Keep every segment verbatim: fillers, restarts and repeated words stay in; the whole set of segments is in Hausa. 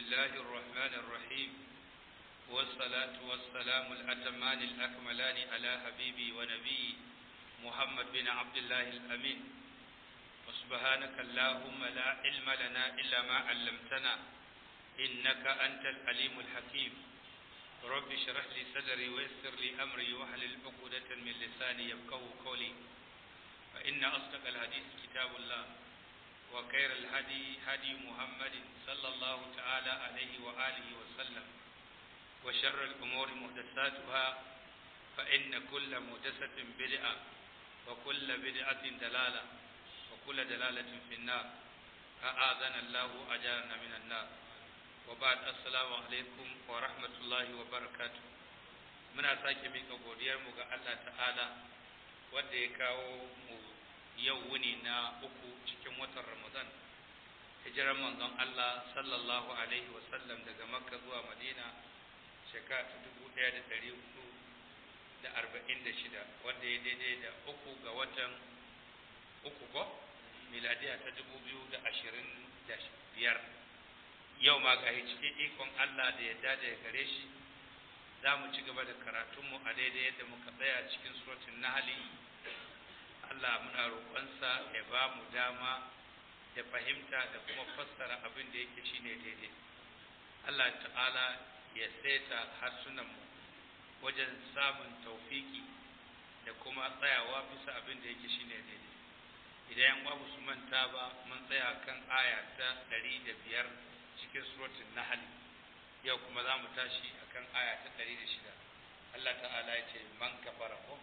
الله الرحمن الرحيم والصلاة والسلام الأتمان الأكملان على حبيبي ونبي محمد بن عبد الله الأمين وسبحانك اللهم لا علم لنا إلا ما علمتنا إنك أنت العليم الحكيم رب اشرح لي صدري ويسر لي أمري واحلل عقدة من لساني يفقهوا قولي فإن أصدق الحديث كتاب الله وخير الهدي هدي محمد صلى الله تعالى عليه وآله وسلم وشر الأمور محدثاتها فإن كل محدثة بدعة وكل بدعة دلالة وكل دلالة في النار أعاذنا الله أجارنا من النار وبعد السلام عليكم ورحمة الله وبركاته muna sake mika godiyar mu ga Allah ta'ala wanda ya kawo mu yau wuni na uku cikin watan Ramadan hijiran manzon Allah sallallahu alaihi wasallam daga Makka zuwa Madina shekara ta dubu ɗaya da ɗari hudu da arba'in da shida wanda ya daidai da uku ga watan uku ko miladiya ta dubu biyu da ashirin da biyar yau ma ga cikin ikon Allah da yadda da ya gare shi za mu ci gaba da karatunmu a daidai yadda muka tsaya cikin suratul Nahl. Allah muna roƙonsa ya ba mu dama da fahimta da kuma fassara abin da yake shine daidai. Allah ta'ala ya saita harsunanmu wajen samun taufiki da kuma tsayawa bisa abin da yake shine daidai. Idan yan babu su manta ba mun tsaya kan aya ta ɗari da biyar cikin suratul Nahl. Yau kuma za mu tashi akan aya ta ɗari da shida. Allah ta'ala ya ce man kafara ko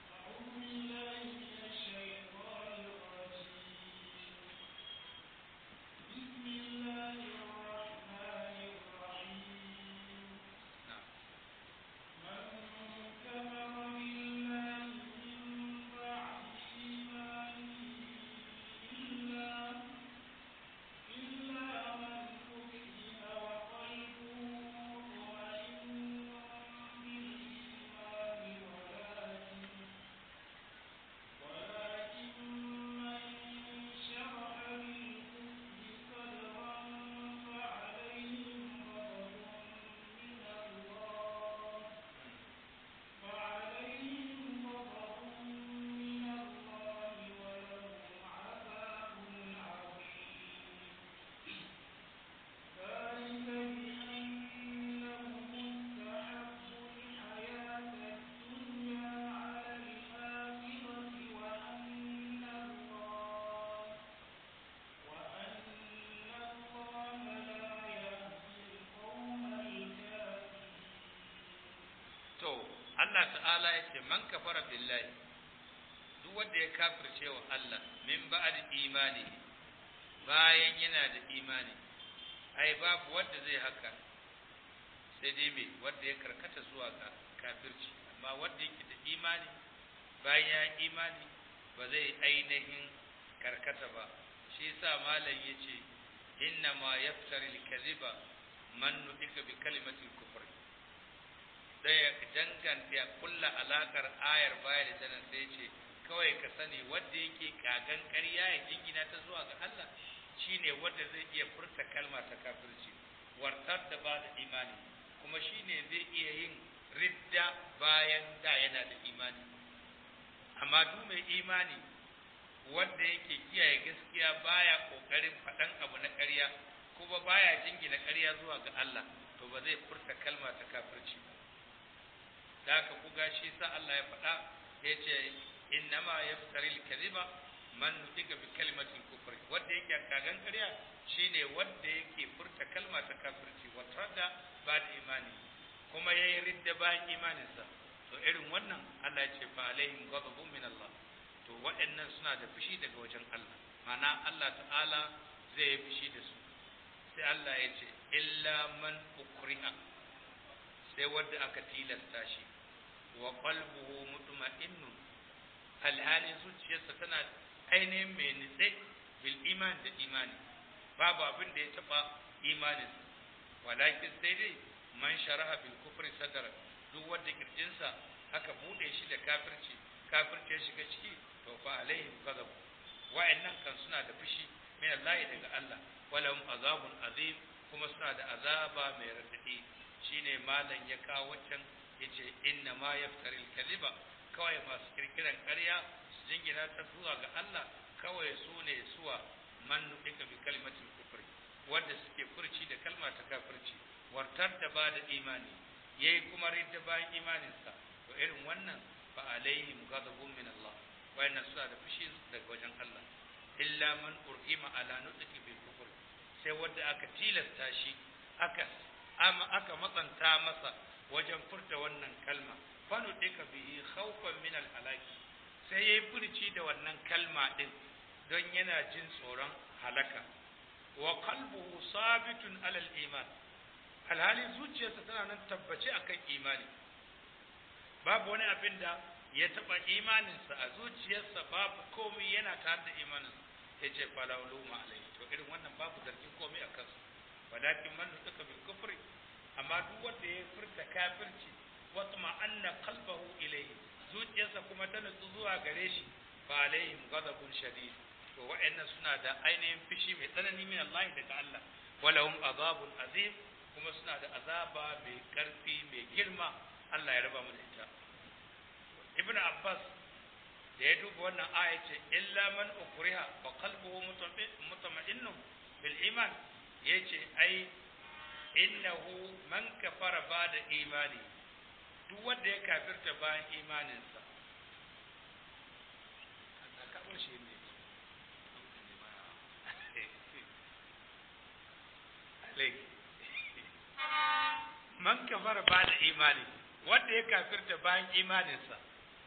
Allah ta'ala ya ce man kafara billahi duk wanda ya kafirce wa Allah min ba'd imani bayan yana da imani ai babu wanda zai haka sai dai me wanda ya karkata zuwa ga kafirci amma wanda yake da imani bayan ya imani ba zai ainihin karkata ba shi yasa malam yace inna ma yaftari al-kadhiba man nutika bi kalimati al-kufr daya danganta ya kulla alakar ayar baya da sanan sai ce kawai ka sani wanda yake kagan ƙarya ya jingina ta zuwa ga Allah shine wanda zai iya furta kalma ta kafirci wartar da ba da imani kuma shine zai iya yin ridda bayan da yana da imani amma duk mai imani wanda yake kiyaye gaskiya baya kokarin faɗan abu na ƙarya kuma baya jingina ƙarya zuwa ga Allah to ba zai furta kalma ta kafirci ba da haka ku gashi sa Allah ya faɗa ya ce innama yaftari al-kadhiba man nutika bi kalimatil kufr wanda yake kagan ƙarya shine wanda yake furta kalma ta kafirci wa tradda ba da imani kuma yayi ridda bayan imaninsa to irin wannan Allah ya ce fa alaihim ghadabun min Allah to waɗannan suna da fushi daga wajen Allah mana Allah ta'ala zai yi fushi da su sai Allah ya ce illa man ukriha sai wanda aka tilasta shi wa qalbuhu mutma'innun alhalin zuciyarsa tana ainihin mai nitse bil iman da imani babu abin da ya taba imanin walakin sai dai man sharaha bil kufri sadara duk wanda kirjinsa aka bude shi da kafirci kafirci ya shiga ciki to fa alaihim ghadab wa'annan kan suna da fushi min Allah daga Allah walahum azabun azim kuma suna da azaba mai radadi. Shine malam ya kawo wancan yace inna ma yaftari al-kadhiba, kawai masu kirkiran ƙarya su jingina ta zuwa ga Allah kawai su ne suwa man nuɗika bi kalimatul kufri, wanda suke furci da kalma ta kafirci, wartar da ba da imani yayi kuma ridda bayan imaninsa, to irin wannan fa alaihim ghadabun min Allah, wayannan suna da fushi daga wajen Allah. Illa man urhima ala nuɗiki bil kufri, sai wanda aka tilasta shi aka amma aka matsanta masa wajen furta wannan kalma, fa nuɗika bihi khawfan min al halaki, sai yayi furci da wannan kalma din don yana jin tsoron halaka. Wa qalbuhu sabitun ala al iman, alhali zuciyarsa tana nan tabbace akan imani, babu wani abin da ya taba imaninsa a zuciyarsa, babu komai yana tare da imaninsa, yace fala uluma alai, to irin wannan babu zargin komai a kansa. Walakin man nutaka bil kufri, amma duk wanda ya furta kafirci wa anna qalbahu ilayhi, zuciyarsa kuma ta nutsu zuwa gare shi, fa alaihim ghadabun shadid, to wa'annan suna da ainihin fishi mai tsanani min Allah daga Allah, walahum azabun azim, kuma suna da azaba mai karfi mai girma. Allah ya raba mu da ita. Ibn Abbas da ya duba wannan aya ce illa man ukriha fa qalbuhu mutma'innun bil iman, yace ai innahu man kafara ba'da imani, duk wanda ya kafirta bayan imaninsa. Aka bar shi ne man kafara ba'da imani, wanda ya kafirta bayan imaninsa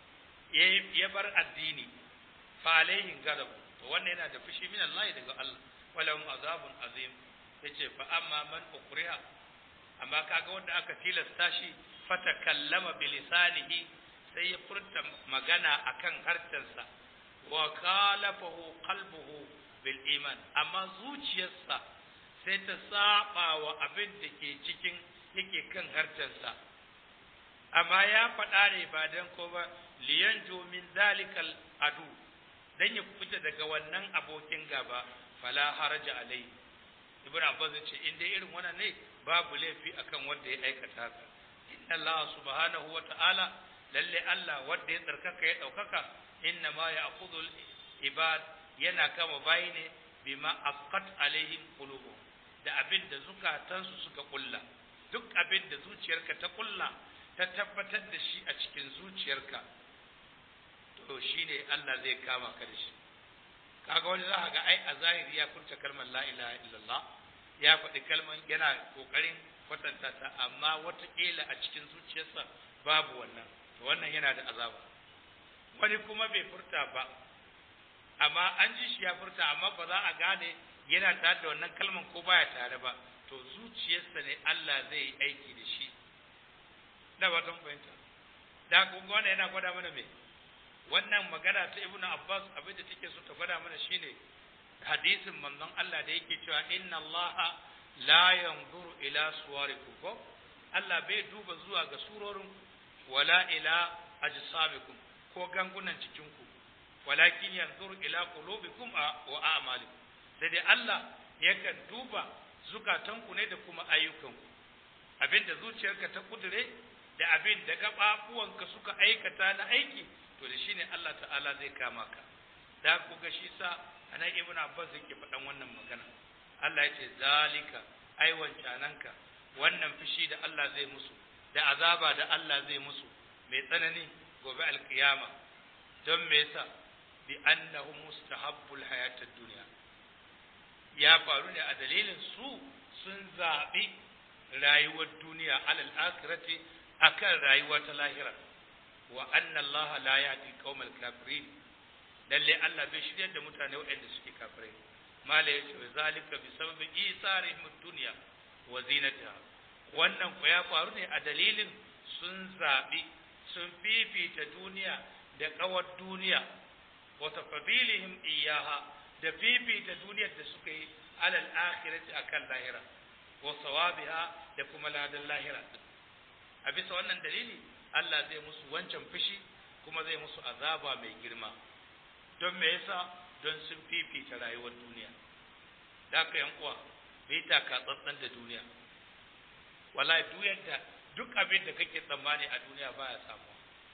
ya bar addini, fa alaihin gadab, to wannan yana da fushi min Allah daga Allah, walahum azabun azim. Yace fa amma man ukriha, amma kaga wanda aka tilasta shi, fatakallama bilisanihi, sai ya furta magana akan harshensa, wa khalafahu qalbuhu bil iman, amma zuciyarsa sai ta saba wa abin da ke cikin yake kan harshensa, amma ya faɗa ne ba dan ko ba liyanju min zalikal adu, dan ya fita daga wannan abokin gaba, fala haraja alai. Ibn Abbas ya ce in dai irin wannan ne babu laifi akan wanda ya aikata haka. Inna Allah subhanahu wa ta'ala, lalle Allah wanda ya tsarkaka ya daukaka, inna ma ya'khudul ibad, yana kama bayi ne bima aqat alaihim qulubuhum, da abin da zukatansu suka kulla. Duk abin da zuciyarka ta kulla ta tabbatar da shi a cikin zuciyarka, to shine Allah zai kama ka da shi. Kaga wani za ka ga ai a zahiri ya furta kalmar la ilaha illallah, ya faɗi kalmar yana kokarin kwatanta ta, amma wataƙila a cikin zuciyarsa babu wannan, to wannan yana da azaba. Wani kuma bai furta ba, amma an ji shi ya furta, amma ba za a gane yana tare da wannan kalmar ko baya tare ba, to zuciyarsa ne Allah zai yi aiki da shi. Da ba ta fahimta. Da kuma wannan yana gwada mana me? Wannan magana ta Ibn Abbas abin da take so ta gwada mana shine hadisin manzon Allah da yake cewa inna Allah la yanzuru ila suwarikum, ko Allah bai duba zuwa ga surorin, wala ila ajsamikum, ko gangunan cikinku, walakin yanzuru ila qulubikum wa a'malikum, sai dai Allah yakan duba zukatanku ne da kuma ayyukanku, abinda zuciyarka ta kudure da abin da gababuwanka suka aikata na aiki, to da shine Allah ta'ala zai kama ka. Da ku ga shi sa anan Ibn Abbas yake faɗan wannan magana. Allah ya ce zalika, ai wancananka, wannan fushi da Allah zai musu, da azaba da Allah zai musu mai tsanani gobe alkiyama, don me yasa? Bi annahu mustahabbul hayatad dunya, ya faru ne a dalilin su sun zaɓi rayuwar duniya alal akhirati akan rayuwa ta lahira, wa anna Allah la yahdi qaumal kafirin, lalle Allah bai shiryar da mutane waɗanda suke kafirai. Mala yace zalika bi sababi isarihim ad-dunya wa zinatiha, wannan ko ya faru ne a dalilin sun zaɓi sun fifita duniya da kawar duniya, wa tafabilihim iyaha, da fifita duniyar da suka yi alal akhirati akan lahira, wa sawabiha, da kuma ladan lahira. A bisa wannan dalili Allah zai musu wancan fushi, kuma zai musu azaba mai girma. Don me yasa? Don sun fifita rayuwar duniya. Da ka yan uwa, mai taka tsantsan da duniya. Wallahi duk yadda duk abin da kake tsammani a duniya baya samuwa.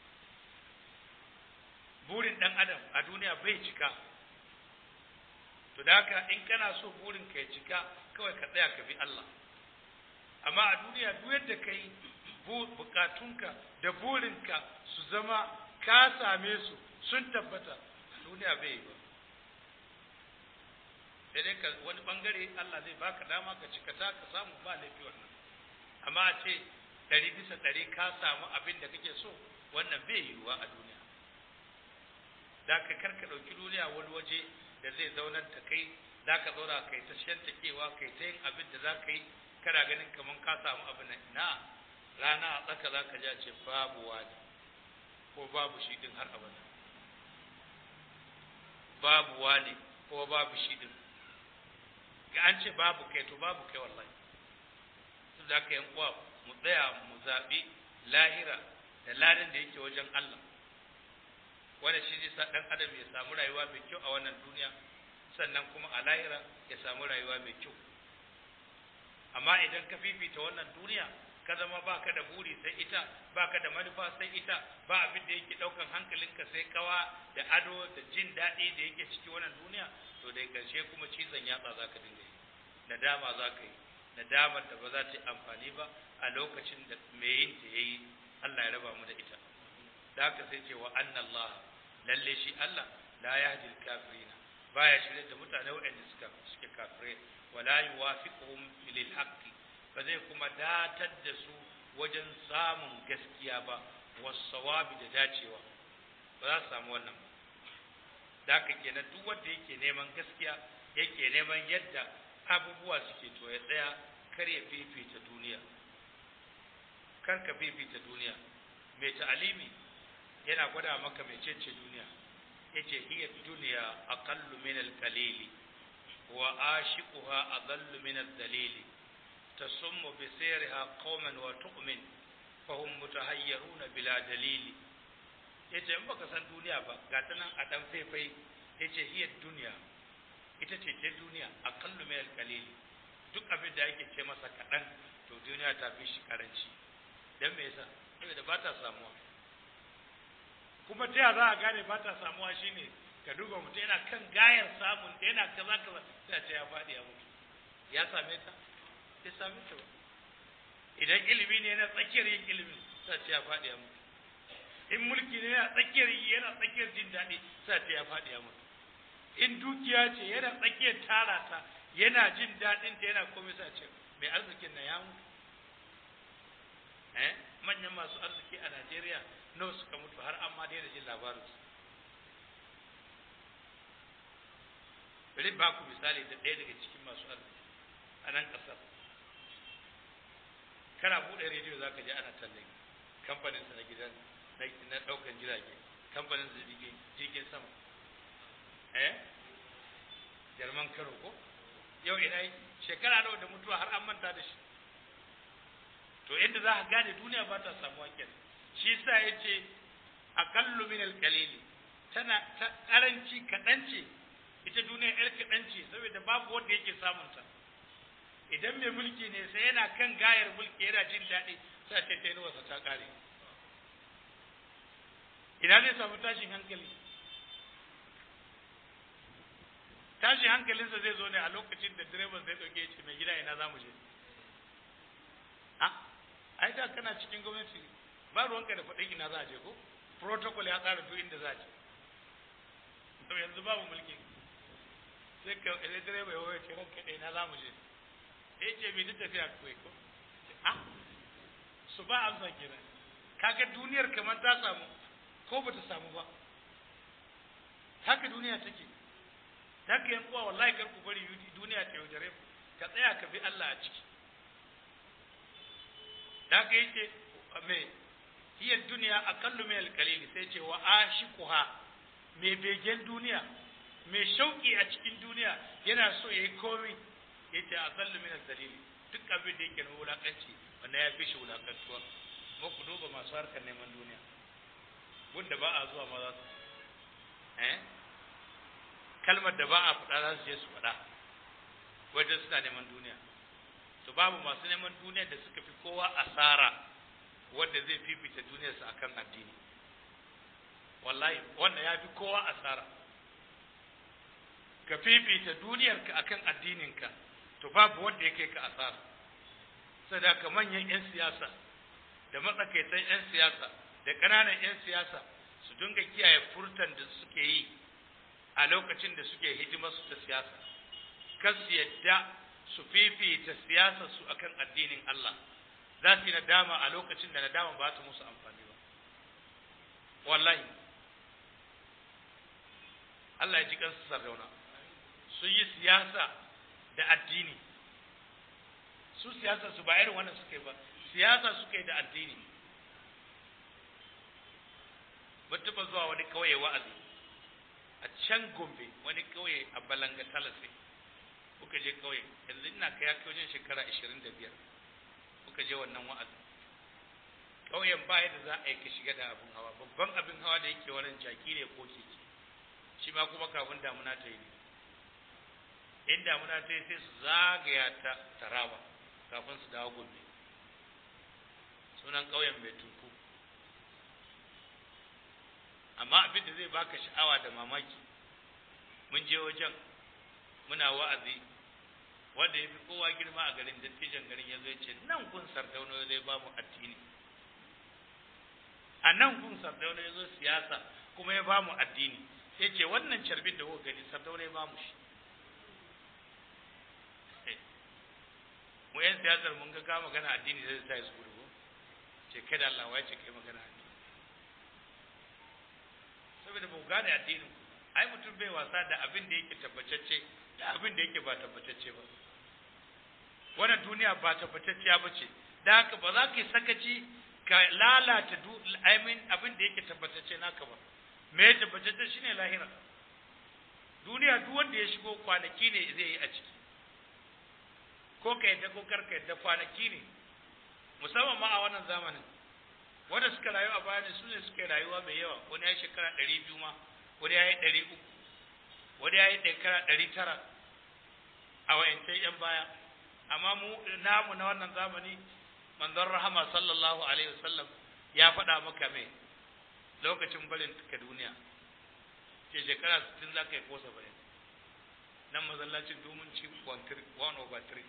Burin dan adam a duniya bai cika. To da haka in kana so burin ka ya cika kawai ka tsaya ka bi Allah. Amma a duniya duk yadda kai bukatunka da burinka su zama ka same su sun tabbata, a duniya bai yi ba. Sai dai ka wani bangare Allah zai baka dama ka cika ta ka samu ba laifi wannan. Amma a ce ɗari bisa ɗari ka samu abin da kake so, wannan bai yiwuwa a duniya. Da ka karka ɗauki duniya wani waje da zai zaunar da kai, za ka zauna kai ta shantakewa kai ta yin abin da za ka yi kana ganin kamar ka samu abin nan. Na rana a tsaka za ka ja ce babu wani ko babu shi din har abada. Babu wani ko babu shi din. Ga an ce babu kai to babu kai wallahi. Su da ka yan uwa mu tsaya mu zaɓi lahira da ladan da yake wajen Allah. Wanda shi zai sa ɗan adam ya samu rayuwa mai kyau a wannan duniya, sannan kuma a lahira ya samu rayuwa mai kyau. Amma idan ka fifita wannan duniya ka zama baka da buri sai ita, baka da manufa sai ita, ba abin da yake ɗaukan hankalinka sai kawa da ado da jin daɗi da yake ciki wannan duniya, to dai ƙarshe kuma cizon yatsa za ka dinga yi, nadama za ka yi, nadamar da ba za ta yi amfani ba a lokacin da mai yin ta yayi. Allah ya raba mu da ita. Da haka sai ce wa anna Allah, lalle shi Allah la yahdi al-kafirina, baya shirye da mutane waɗanda suka suke kafirai, wala yuwafiquhum lil haqqi, ba zai kuma datar da su wajen samun gaskiya ba, was-sawabi da dacewa, ba za su samu wannan ba. Da haka kenan duk wanda yake neman gaskiya, yake neman yadda abubuwa suke, to ya tsaya kar ya fifita duniya, kar ka fifita duniya. Mai ta'alimi yana gwada maka mecece duniya, yace hiya dunya aqallu min al-qalili wa ashiquha adallu min al-dalili tasummu bi sayriha qauman wa tu'min fahum mutahayyiruna bila dalili. Yace in baka san duniya ba, ga ta nan a dan faifai, yace hiya dunya, ita ce ce duniya aqallu min al-qalili, duk abin da yake ce masa kadan to duniya ta fi shi karanci. Dan me yasa? Saboda ba ta samuwa. Kuma ta za a gane ba ta samuwa shine ka duba mutum yana kan gayar samun da yana kaza kaza sai ce ya faɗi ya mutu. Ya same ta? Ya same ta ba. Idan ilimi ne yana tsakiyar yin ilimi sai ce ya faɗi ya mutu. In mulki ne yana tsakiyar yi yana tsakiyar jin daɗi sai ce ya faɗi ya mutu. In dukiya ce yana tsakiyar tara ta yana jin daɗin ta yana komai sai ce mai arzikin na ya mutu. Eh manyan masu arziki a Najeriya nawa suka mutu har amma daina jin labarinsu. Bari ba ku misali da ɗaya daga cikin masu arziki a nan ƙasar. Kana buɗe rediyo za ka ji ana tallan kamfaninsa na gidan na ɗaukan jirage, kamfaninsa da jirgin sama. Eh? Jarman Kano ko? Yau ina yi shekara nawa da mutuwa har an manta da shi. To yadda za ka gane duniya ba ta samuwa kenan. Shi sa ya ce aqallu min al-qalili, tana ta karanci kaɗan ce, ita duniya yar kaɗan ce saboda babu wanda yake samun ta. Idan mai mulki ne sai yana kan gayar mulki yana jin daɗi sai ce ta yi wasa ta ƙare. Ina zai samu tashin hankali? Tashin hankalinsa zai zo ne a lokacin da direban zai ɗauke ce mai gida ina za mu je. Ai da kana cikin gwamnati ba ruwanka da faɗin ina za a je ko protocol ya tsara duk inda za a je. To yanzu babu mulki sai ka ile direba ya waye ce ranka ɗaya na za mu je. Eh ce mai duk tafiya kawai ko ah su ba amsa kenan. Kaga duniyar kamar ta samu ko bata samu ba. Haka duniya take. Haka yan uwa wallahi kar ku bari duniya ta yaudare ku. Ka tsaya ka bi Allah a ciki. Da haka yake me hiya duniya aqallu min al-qalil, sai ce wa ashiquha, me begen duniya, me shauki a cikin duniya yana so yayi komai, yace aqallu min al-dalil, duk abin da yake na wulakanci wannan ya fi shi wulakantuwa. Mu ku duba masu harkar neman duniya wanda ba a zuwa ma za su eh kalmar da ba a faɗa za su je su faɗa. wajen suna neman duniya. To babu masu neman duniya da suka fi kowa asara wanda zai fifita duniyarsa akan addini. Wallahi wannan ya fi kowa asara. Ka fifita duniyarka akan addininka, to babu wanda ya kai ka asara. Sadaka manyan 'yan siyasa da matsakaitan 'yan siyasa da ƙananan 'yan siyasa su dinga kiyaye furtan da suke yi a lokacin da suke hidimar su ta siyasa. Kar su yadda su fifita siyasar su akan addinin Allah. Za su yi nadama a lokacin da nadama ba ta musu amfani ba. Wallahi Allah ya ji kansu Sardauna sun yi siyasa da addini. Su siyasa su ba irin wannan suke ba, siyasa suke da addini. Ba taɓa zuwa wani kauye wa'azi a can Gombe, wani kauye a Balanga Talase. Kuka je kauye, yanzu ina kai kai wajen shekara ashirin da biyar. Kuka je wannan wa'azi. Kauyen ba yadda za a yi ka shiga da abin hawa, babban abin hawa da yake wannan jaki ne ko keke. Shi ma kuma kafin damuna ta yi ne. In damuna ta yi sai su zagaya ta Taraba kafin su dawo Gombe. Sunan kauyen mai tunku. Amma abin da zai baka sha'awa da mamaki, mun je wajen muna wa'azi, wanda ya fi kowa girma a garin, dattijan garin ya zo ya ce nan kun Sardauna zai ba mu addini, a nan kun Sardauna ya zo siyasa kuma ya ba mu addini. Ya ce wannan carbin da kuka gani Sardauna ya ba mu shi. Mu yan siyasar mun ga ka magana addini zai sa su gudu, ce kai da Allah wai ce kai magana addini. Saboda ba ku gane addinin, ai mutum bai wasa da abin da yake tabbatacce da abin da yake ba tabbatacce ba. Wannan duniya ba tabbatacciya ba ce, da haka ba za ka yi sakaci ka lalata abin da yake tabbatacce naka ba. Me tabbatacce shine lahira. Duniya duk wanda ya shigo kwanaki ne zai yi a ciki, ko ka yadda ko karka yadda kwanaki ne, musamman ma a wannan zamanin. Wanda suka rayu a baya ne su ne suka rayuwa mai yawa, wani ya yi shekara ɗari biyu ma, wani ya yi ɗari uku, wani ya yi shekara ɗari tara a wayancan ‘yan baya. Amma mu namu na wannan zamani, manzon rahama sallallahu alaihi wasallam ya faɗa maka mai lokacin barin ka duniya, ce shekara sittin za ka yi ko saba'in. Nan masallacin domin ci one over three.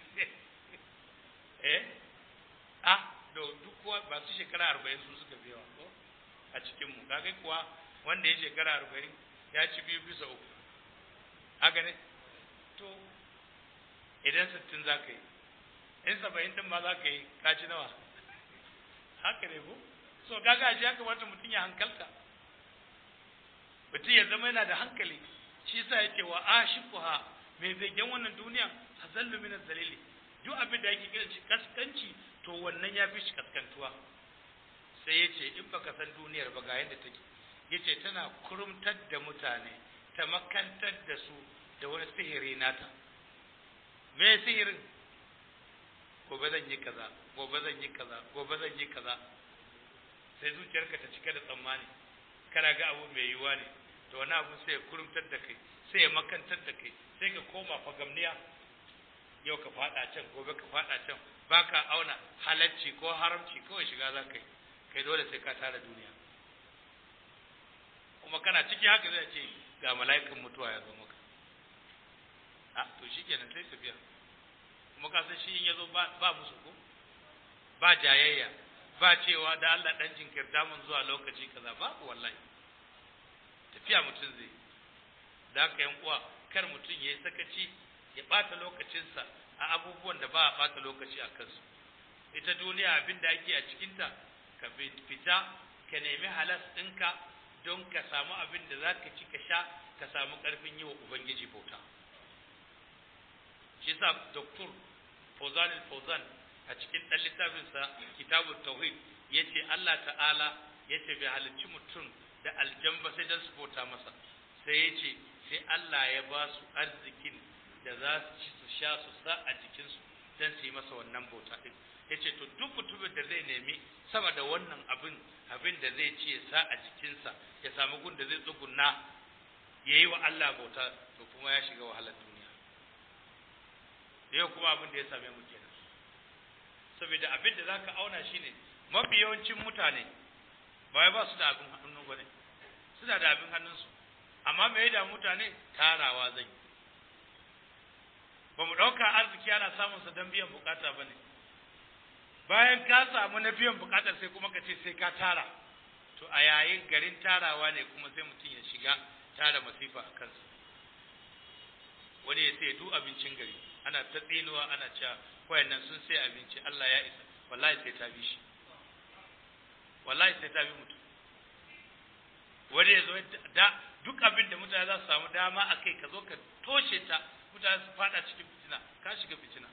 Eh? Ah, da duk kuwa ba su shekara arba'in su suka fi yawa ko a cikinmu. Kaga kuwa wanda ya shekara arba'in ya ci biyu bisa uku. Haka ne? To, idan sittin za ka yi, in saba'in ɗin ma za ka yi, ka ci nawa? Haka ne ko? So, kaga shi ya kamata mutum ya hankalta. Mutum ya zama yana da hankali. Shi sa ya ce wa ashiquha, mai begen wannan duniya hazallu min zalili. Duk abin da yake kiran shi kaskanci, to wannan ya fi shi kaskantuwa. Sai ya ce in baka san duniyar ba ga yadda take, ya ce tana kurumtar da mutane, ta makantar da su da wani sihiri nata. Me sihirin? Gobe zan yi kaza, gobe zan yi kaza, gobe zan yi kaza. Sai zuciyarka ta cika da tsammani, kana ga abu mai yiwuwa ne, to wani abu sai ya kurumtar da kai, sai ya makantar da kai, sai ka koma fagamniya. Yau ka faɗa can, gobe ka faɗa can, ba ka auna halacci ko haramci, kawai shiga za ka yi, kai dole sai ka tara duniya. Kuma kana ciki haka zai ce ga mala'ikan mutuwa ya zo maka. A to shi kenan sai tafiya. Kuma ka san shi in ya zo ba musu ko? Ba jayayya, ba cewa da Allah dan jinkirta mun zuwa lokaci kaza, babu wallahi. Tafiya mutum zai. Da haka yan uwa, kar mutum ya yi sakaci ya ɓata lokacinsa a abubuwan da ba a ɓata lokaci a kansu. Ita duniya abin da ake a cikinta, ka fita ka nemi halas ɗinka don ka samu abin da za ka ci ka sha, ka samu ƙarfin yi wa Ubangiji bauta. Shi sa Doktor Fauzan al-Fauzan a cikin ɗan littafinsa Kitabut Tauhid ya ce Allah ta'ala ya ce bai halicci mutum da aljamba sai don su bauta masa, sai ya ce sai Allah ya ba su arzikin da za su ci su sha su sa a jikinsu don su yi masa wannan bauta ɗin. Ya ce to duk mutumin da zai nemi sama da wannan abin abin da zai ci ya sa a jikinsa ya samu gun da zai tsuguna. tsugunna ya yi wa Allah bauta, to kuma ya shiga wahalar duniya. Kuma ka san shi in ya zo ba musu ko, ba jayayya, ba cewa da Allah dan jinkirta mun zuwa lokaci kaza, babu wallahi. Tafiya mutum zai. Da haka yan uwa, kar mutum ya yi sakaci ya ɓata lokacinsa a abubuwan da ba a ɓata lokaci a kansu. Ita duniya abin da ake a cikinta, ka fita ka nemi halas ɗinka don ka samu ƙarfin yi wa Ubangiji bauta. Shi sa Doktor Fauzan al-Fauzan a cikin ɗan littafinsa Kitabut Tauhid ya ce Allah ta'ala ya ce bai halicci mutum da aljamba sai don su bauta masa, sai ya ce sai Allah ya ba su arzikin da za su ci su sha su sa a jikinsu don su yi masa wannan bauta ɗin. Ya ce to duk mutumin da zai nemi sama da wannan abin abin da zai ci ya sa a jikinsa ya samu gun da zai tsuguna ya yi wa Allah bauta, to kuma ya shiga wahalar duniya. yau kuma abin da ya same mu kenan saboda abin da zaka auna shine mafi yawancin mutane ba wai ba su da abin hannu bane suna da abin hannunsu amma me ya da mutane tarawa zai ba mu dauka arziki ana samun sa dan biyan bukata bane bayan ka samu na biyan bukatar sai kuma ka ce sai ka tara to a yayin garin tarawa ne kuma sai mutum ya shiga tara masifa a kansa wani ya sai duk abincin gari ana ta tsinuwa ana cewa wayannan sun sai abinci Allah ya isa wallahi sai ta bi shi wallahi sai ta bi mutum wani ya zo da duk abin da mutane za su samu dama a kai ka zo ka toshe ta mutane su fada cikin fitina ka shiga fitina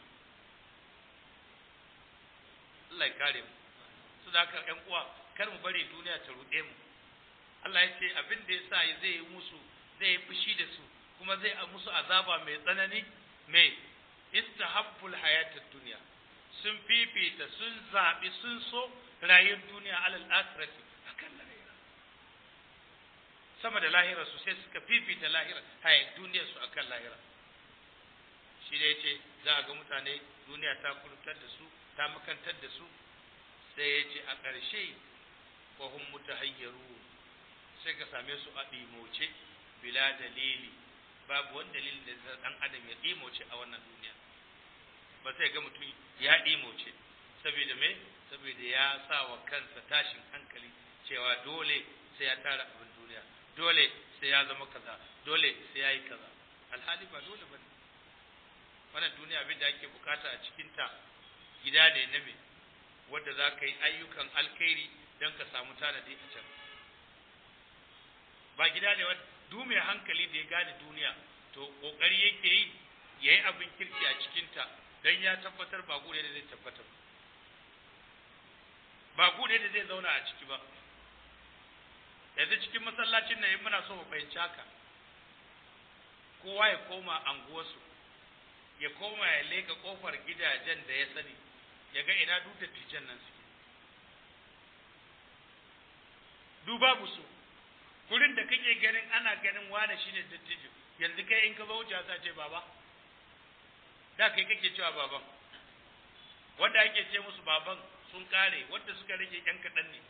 Allah ya kare mu su da haka ƴan uwa kar mu bari duniya ta ruɗe mu Allah ya ce abin da yasa zai yi musu zai yi fushi da su kuma zai yi musu azaba mai tsanani mai istahabbul hayatid dunya sun fifita sun zabi sun so rayuwar duniya alal akhirati akan lahira sama da lahira su sai suka fifita lahira hayat duniyar su akan lahira shi da yace za a ga mutane duniya ta kurtar da su ta makantar da su sai yace a ƙarshe wa hum mutahayyiru sai ka same su a dimoce bila dalili babu wani dalili da dan adam ya dimoce a wannan duniya ba sai ga mutum ya dimoce saboda me saboda ya sa wa kansa tashin hankali cewa dole sai ya tara abin duniya dole sai ya zama kaza dole sai ya yi kaza alhali ba dole bane wannan duniya abin da ake bukata a cikin ta gida ne na me wanda za ka yi ayyukan alkhairi don ka samu tanadi a can ba gida ne wanda duk mai hankali da ya gane duniya to kokari yake yi yayi abin kirki a cikin ta dan ya tabbatar ba gure da zai tabbatar ba gure da zai zauna a ciki ba yanzu cikin masallacin nan in muna so mu fahimci haka kowa ya koma anguwarsu ya koma ya leka kofar gidajen da ya sani ya ga ina duk da tijan nan suke duk babu su gurin da kake ganin ana ganin wane shine dattijo yanzu kai in ka zo wuce za ce baba da kai kake cewa baban wanda ake ce musu baban sun kare wanda suka rage yan kadan ne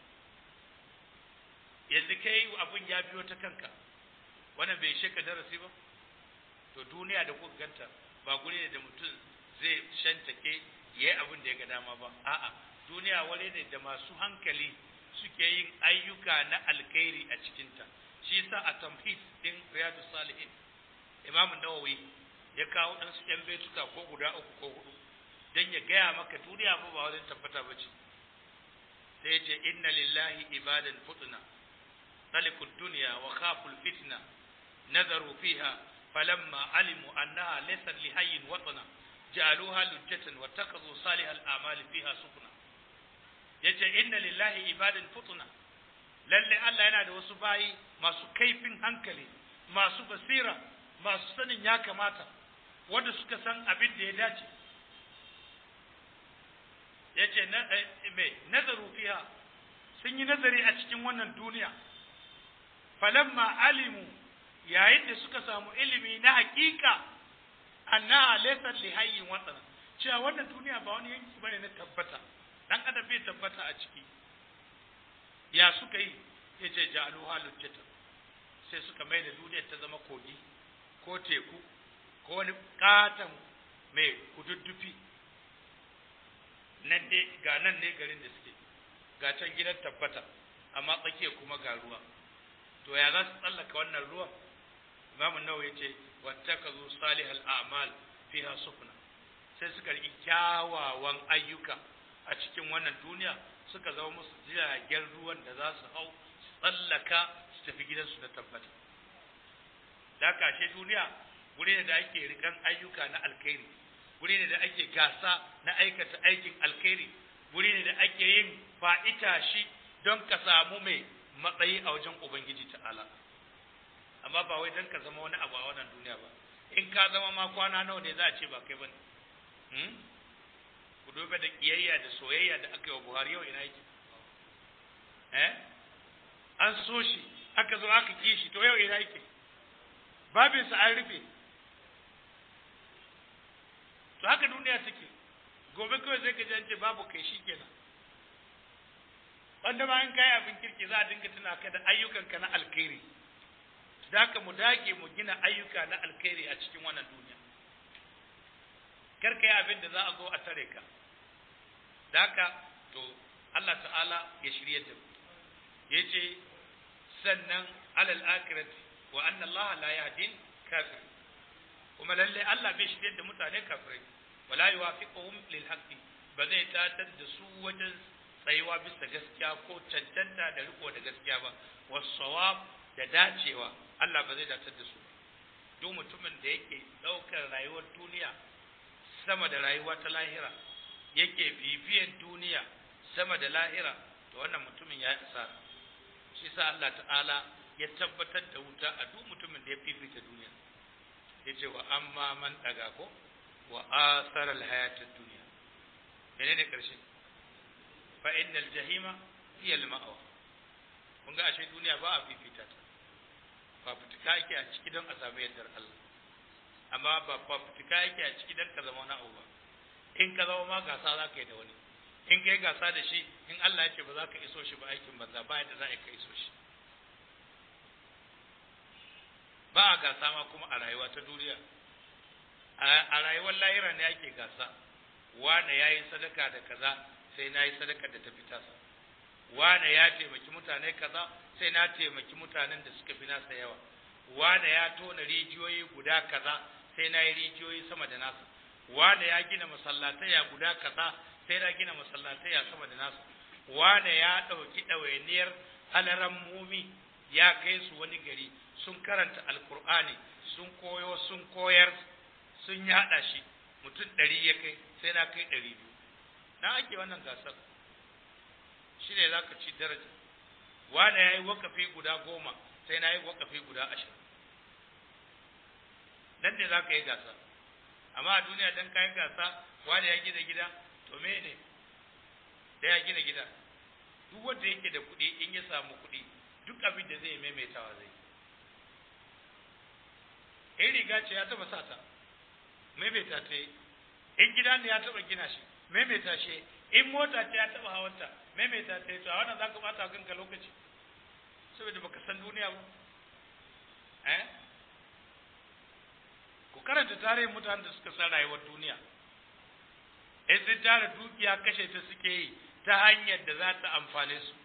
yanzu kai abun ya biyo ta kanka wannan bai sheka darasi ba to duniya da kuka ganta ba guri ne da mutum zai shantake yayi abin da ya ga dama ba a'a duniya wale ne da masu hankali suke yin ayyuka na alkhairi a cikinta shi yasa a tamhid din riyadus salihin imam nawawi ya kawo dan su yan baituka ko guda uku ko hudu dan ya gaya maka duniya fa ba wajen tabbata bace sai ya ce inna lillahi ibadan futna talikud dunya wa khaful fitna nadaru fiha falamma alimu annaha laysa lihayyin watana ja'aluha lujjatan wa takazu salihal a'mali fiha sukuna yace inna lillahi ibadan futuna lalle Allah yana da wasu bayi masu kaifin hankali masu basira masu sanin ya kamata wanda suka san abin da ya dace yace na me nazaru fiha sun yi nazari a cikin wannan duniya falamma alimu yayin da suka samu ilimi na hakika annaha laysa lihayyin watana cewa wannan duniya ba wani yanki bane na tabbata dan adam bai tabbata a ciki ya suka yi yace ja'aluha lujjata sai suka mai da duniya ta zama kogi ko teku ko wani katan mai kududdufi nan dai ga nan ne garin da suke ga can gidan tabbata amma tsakiya kuma ga ruwa to ya za su tsallaka wannan ruwan Imam Nawawi yace wattakazu salihal a'mal fiha sufna sai suka yi kyawawan ayyuka a cikin wannan duniya suka zama musu jiragen ruwan da za su hau su tsallaka su tafi gidansu da tabbata da kashe duniya guri ne da ake rikan ayyuka na alkhairi guri ne da ake gasa na aikata aikin alkhairi guri ne da ake yin fa'ita shi don ka samu mai matsayi a wajen ubangiji ta'ala amma ba wai don ka zama wani abu a wannan duniya ba in ka zama ma kwana nawa ne za a ce ba kai bane hmm? ku duba da kiyayya da soyayya da aka yi wa Buhari yau ina yake eh an so shi aka zo aka ki shi to yau ina yake babin sa an rufe to haka duniya take, gobe kawai sai ka ji an ce babu kai shikenan. Wanda ma in kai abin kirki za a dinga tuna ka da ayyukanka na alkhairi. Da haka mu dage mu gina ayyuka na alkhairi a cikin wannan duniya. Kar ka yi abin da za a zo a tare ka. Da haka to Allah ta'ala ya shirye da mu. Yace sannan alal akhirati wa anna Allah la yahdin kafir. Kuma lalle Allah bai shirye da mutane kafirai. Wala yuwafiquhum lil haqqi. Ba zai tatar da su wajen tsayuwa bisa gaskiya ko cancanta da riko da gaskiya ba. Was-sawab da dacewa Allah ba zai datar da su. Duk mutumin da yake daukar rayuwar duniya sama da rayuwa ta lahira, yake bibiyan duniya sama da lahira, to wannan mutumin ya isa. Shi sa Allah ta'ala ya tabbatar da wuta a duk mutumin da ya fifita duniya. Yace wa amma man daga ko wa asara alhayatad dunya. Menene karshe? Fa innal jahima hiya alma'wa. Kun ga ashe duniya ba a fifita ta. Ba fitika yake a ciki don a samu yardar Allah. Amma ba fitika yake a ciki don ka zama wani abu ba. In ka zama ma gasa za ka yi da wani. In ka yi gasa da shi, in Allah ya ce ba za ka iso shi ba aikin banza, ba yadda za ka iso shi. Ba a gasa ma kuma a rayuwa ta duniya. A rayuwar lahira ne ake gasa. Wane ya yi sadaka da kaza, sai na yi sadaka da ta fita sa. Wane ya taimaki mutane kaza, sai na taimaki mutanen da suka fi nasa yawa. Wane ya tona rijiyoyi guda kaza, sai na yi rijiyoyi sama da nasa. Wane ya gina masallataya guda kaza, sai na gina masallataya sama da nasa. Wane ya ɗauki ɗawainiyar halaran mumi ya kai su wani gari, sun karanta alkur'ani, sun koyo, sun koyar, sun yaɗa shi, mutum ɗari ya kai, sai na kai ɗari biyu. Na ake wannan gasar. Shi ne za ka ci daraja. Wane ya yi wakafi guda goma, sai na yi wakafi guda ashirin. Nan ne za ka yi gasa. Amma a duniya dan ka yi gasa, wane ya gina gida, to me ne? Da ya gina gida. Duk wanda yake da kuɗi, in ya samu kuɗi, duk abin da zai maimaitawa zai. In riga ce ya taɓa sata, maimaita ta yi. In gida ne ya taɓa gina shi, maimaita shi. In mota ce ya taɓa hawanta, maimaita ta yi. To a wannan za ka ɓata kanka lokaci, saboda baka san duniya ba. Eh? Ku karanta tarihin mutanen da suka san rayuwar duniya. In sun tara dukiya kashe ta suke yi ta hanyar da za ta amfane su.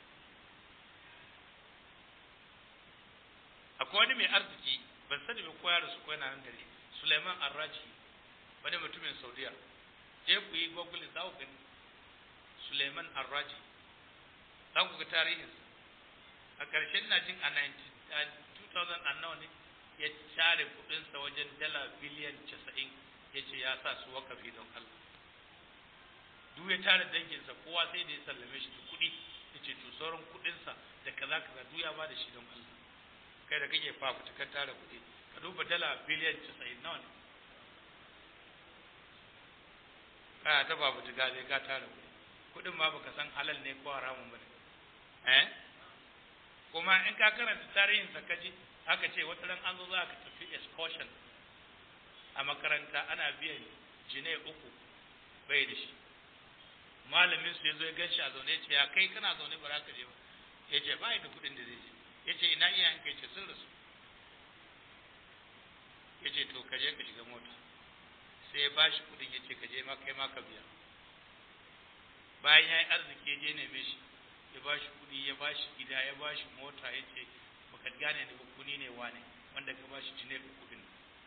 Akwai wani mai arziki, ban sani ba koya da su ko yana nan dare, Suleiman Arraji, wani mutumin Saudiya. Je ku yi Google za ku gani Suleiman Arraji, za ku ga tarihinsa. A ƙarshen na jin a two thousand nawa ne ya share kuɗinsa wajen dala biliyan casa'in, ya ce ya sa su wakafi don Allah. Duk ya tare danginsa, kowa sai da ya sallame shi da kuɗi, ya ce to sauran kuɗinsa da kaza kaza duk ya ba da shi don Allah. Kai da kake fafutukar tara kuɗi, ka duba dala biliyan casa'in nawa ne. Kaya ta fafutuka zai ka tara kuɗi, kuɗin ma baka san halal ne ko haramun ba ne. Eh? Kuma in ka karanta tarihinsa kaji, aka ce wata ran an zo za ka tafi excursion a makaranta, ana biyan jine uku bai da shi. Malamin su ya zo ya gan shi a zaune, ya ce ya kai kana zaune ba za ka je ba. Ya ce ba da kuɗin da zai je. Ya ce ina iyayen kai ce sun rasu. Ya ce to ka je ka shiga mota. Sai ya ba shi kuɗin, ya ce ka je ma kai ma ka biya. Bayan ya yi arziki ya je neme shi, ya ba shi kuɗi, ya ba shi gida, ya ba shi mota, ya ce baka gane ni ba, kuni ne wane wanda ka ba shi jine uku ɗin.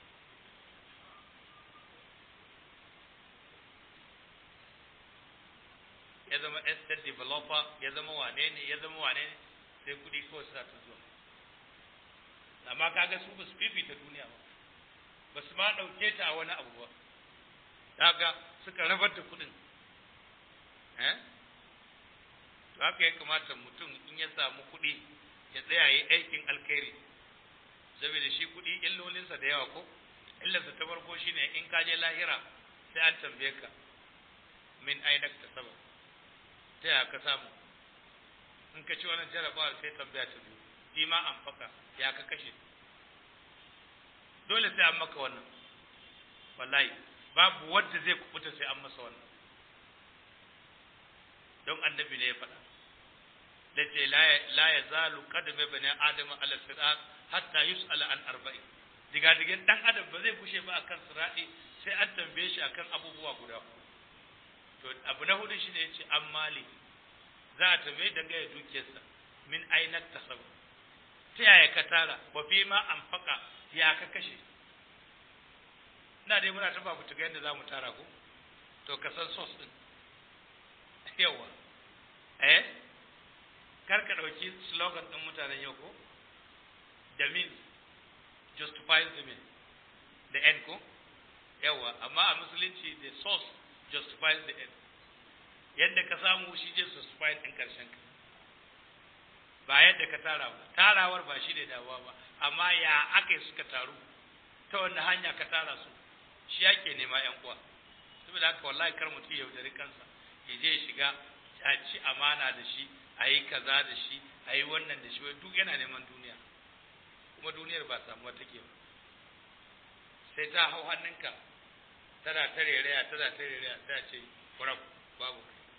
Ya zama estate developer, ya zama wane ne, ya zama wane ne, sai kuɗi kawai suna ta zuwa. Amma kaga su ba su fifita duniya ba, ba su ma ɗauke ta a wani abu ba. Daga suka rabar da kuɗin. Eh? To haka ya kamata mutum in ya samu kuɗi ya tsaya yi aikin alkhairi. Saboda shi kuɗi illolinsa da yawa ko? Illarsa ta farko shine in ka je lahira sai an tambaye ka min ainak ta saba. Ta yaya ka samu? In ka ci wannan jarabawar sai tambaya ta biyu. Shi ma an faka ya ka kashe. Dole sai an maka wannan. Wallahi babu wanda zai kubuta sai an masa wannan don annabi ne ya faɗa da ce la ya zalu qadama bani adam ala sirat hatta yus'ala an arba'i diga digin dan adam ba zai kushe ba akan sirati sai an tambaye shi akan abubuwa guda to abu na hudu shine yace an mali za a tambaye dangane dukiyarsa min aina tasab ta yaya ka tara wa fi ma anfaqa ya ka kashe ina dai muna taba ku tuga yadda zamu tara ko to ka san source din yawa eh kar ka dauki slogan din mutanen yau ko the means justifies the means the end ko yawa amma a musulunci the source justifies the end yadda ka samu shi je justify din karshen ka ba yadda ka tara ba tarawar ba shi ne dawowa ba amma ya aka suka taru ta wanda hanya ka tara su shi yake nema yan uwa saboda haka wallahi kar mutum ya yaudari kansa ya je shiga a ci amana da shi a yi kaza da shi a yi wannan da shi wai duk yana neman duniya kuma duniyar ba samuwa take ba sai ta hau hannunka tana ta rereya tana ta rereya ta ce kurab babu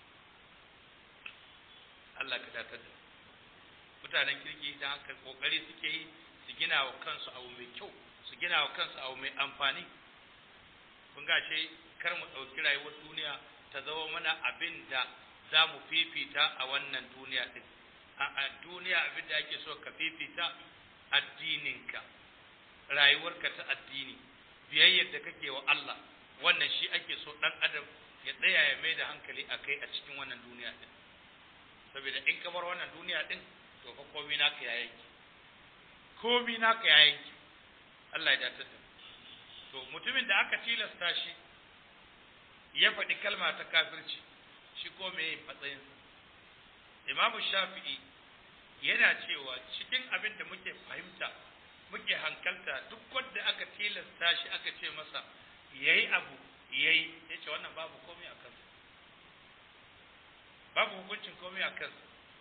Allah ka datar da mutanen kirki da haka kokari suke yi su gina wa kansu abu mai kyau su gina wa kansu abu mai amfani kun ga ce kar mu dauki rayuwar duniya ta zama mana abin da za mu fifita a wannan duniya din a duniya abin da ake so ka fifita addininka rayuwarka ta addini biyayyar da kake wa Allah wannan shi ake so dan adam ya tsaya ya mai da hankali akai a cikin wannan duniya din saboda in ka bar wannan duniya din to fa komai naka ya yanki komai naka ya yanki Allah ya dace da to mutumin da aka tilasta shi ya faɗi kalma ta kafirci shi ko me matsayin Imam Shafi'i yana cewa cikin abin da muke fahimta muke hankalta duk wanda aka tilasta shi aka ce masa yayi abu yayi yace wannan babu komai a kansa babu hukuncin komai a kansa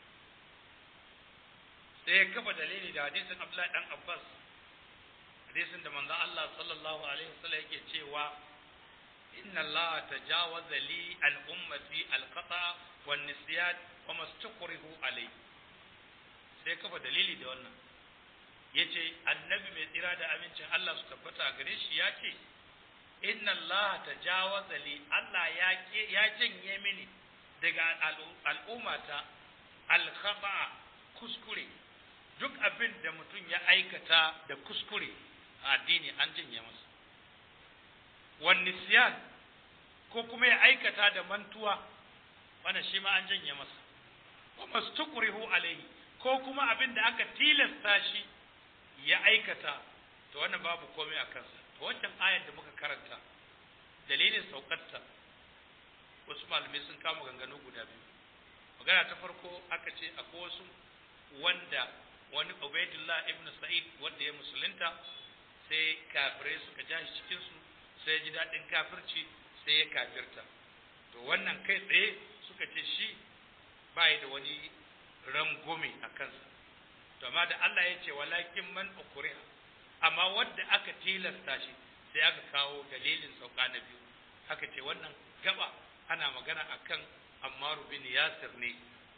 sai ya kafa dalili da hadisin Abdullah dan Abbas hadisin da manzon Allah sallallahu alaihi wasallam yake cewa inna Allah tajawaza li an ummati al-khata wan nisyan wa mastakrihu alayhi sai kafa dalili da wannan yace annabi mai tsira da amincin Allah su tabbata gare shi yace inna Allah tajawaza li Allah ya ya janye mini daga al'ummata al-khata kuskure duk abin da mutum ya aikata da kuskure a addini an janye masa wan nisyan ko kuma ya aikata da mantuwa wannan shi ma an janye masa wa mastukrihu alaihi ko kuma abin da aka tilasta shi ya aikata to wannan babu komai a kansa to wannan ayar da muka karanta dalilin saukarta wasu malamai sun kama ganganu guda biyu magana ta farko aka ce akwai wasu wanda wani Ubaidullah ibn Sa'id wanda ya musulunta sai kafirai suka ja shi cikin su sai ji dadin kafirci sai ya kafirta to wannan kai tsaye suka ce shi bai da wani rangome a kansa to amma da Allah ya ce walakin man ukriha amma wanda aka tilasta shi sai aka kawo dalilin sauka na biyu aka ce wannan gaba ana magana akan Ammar bin Yasir ne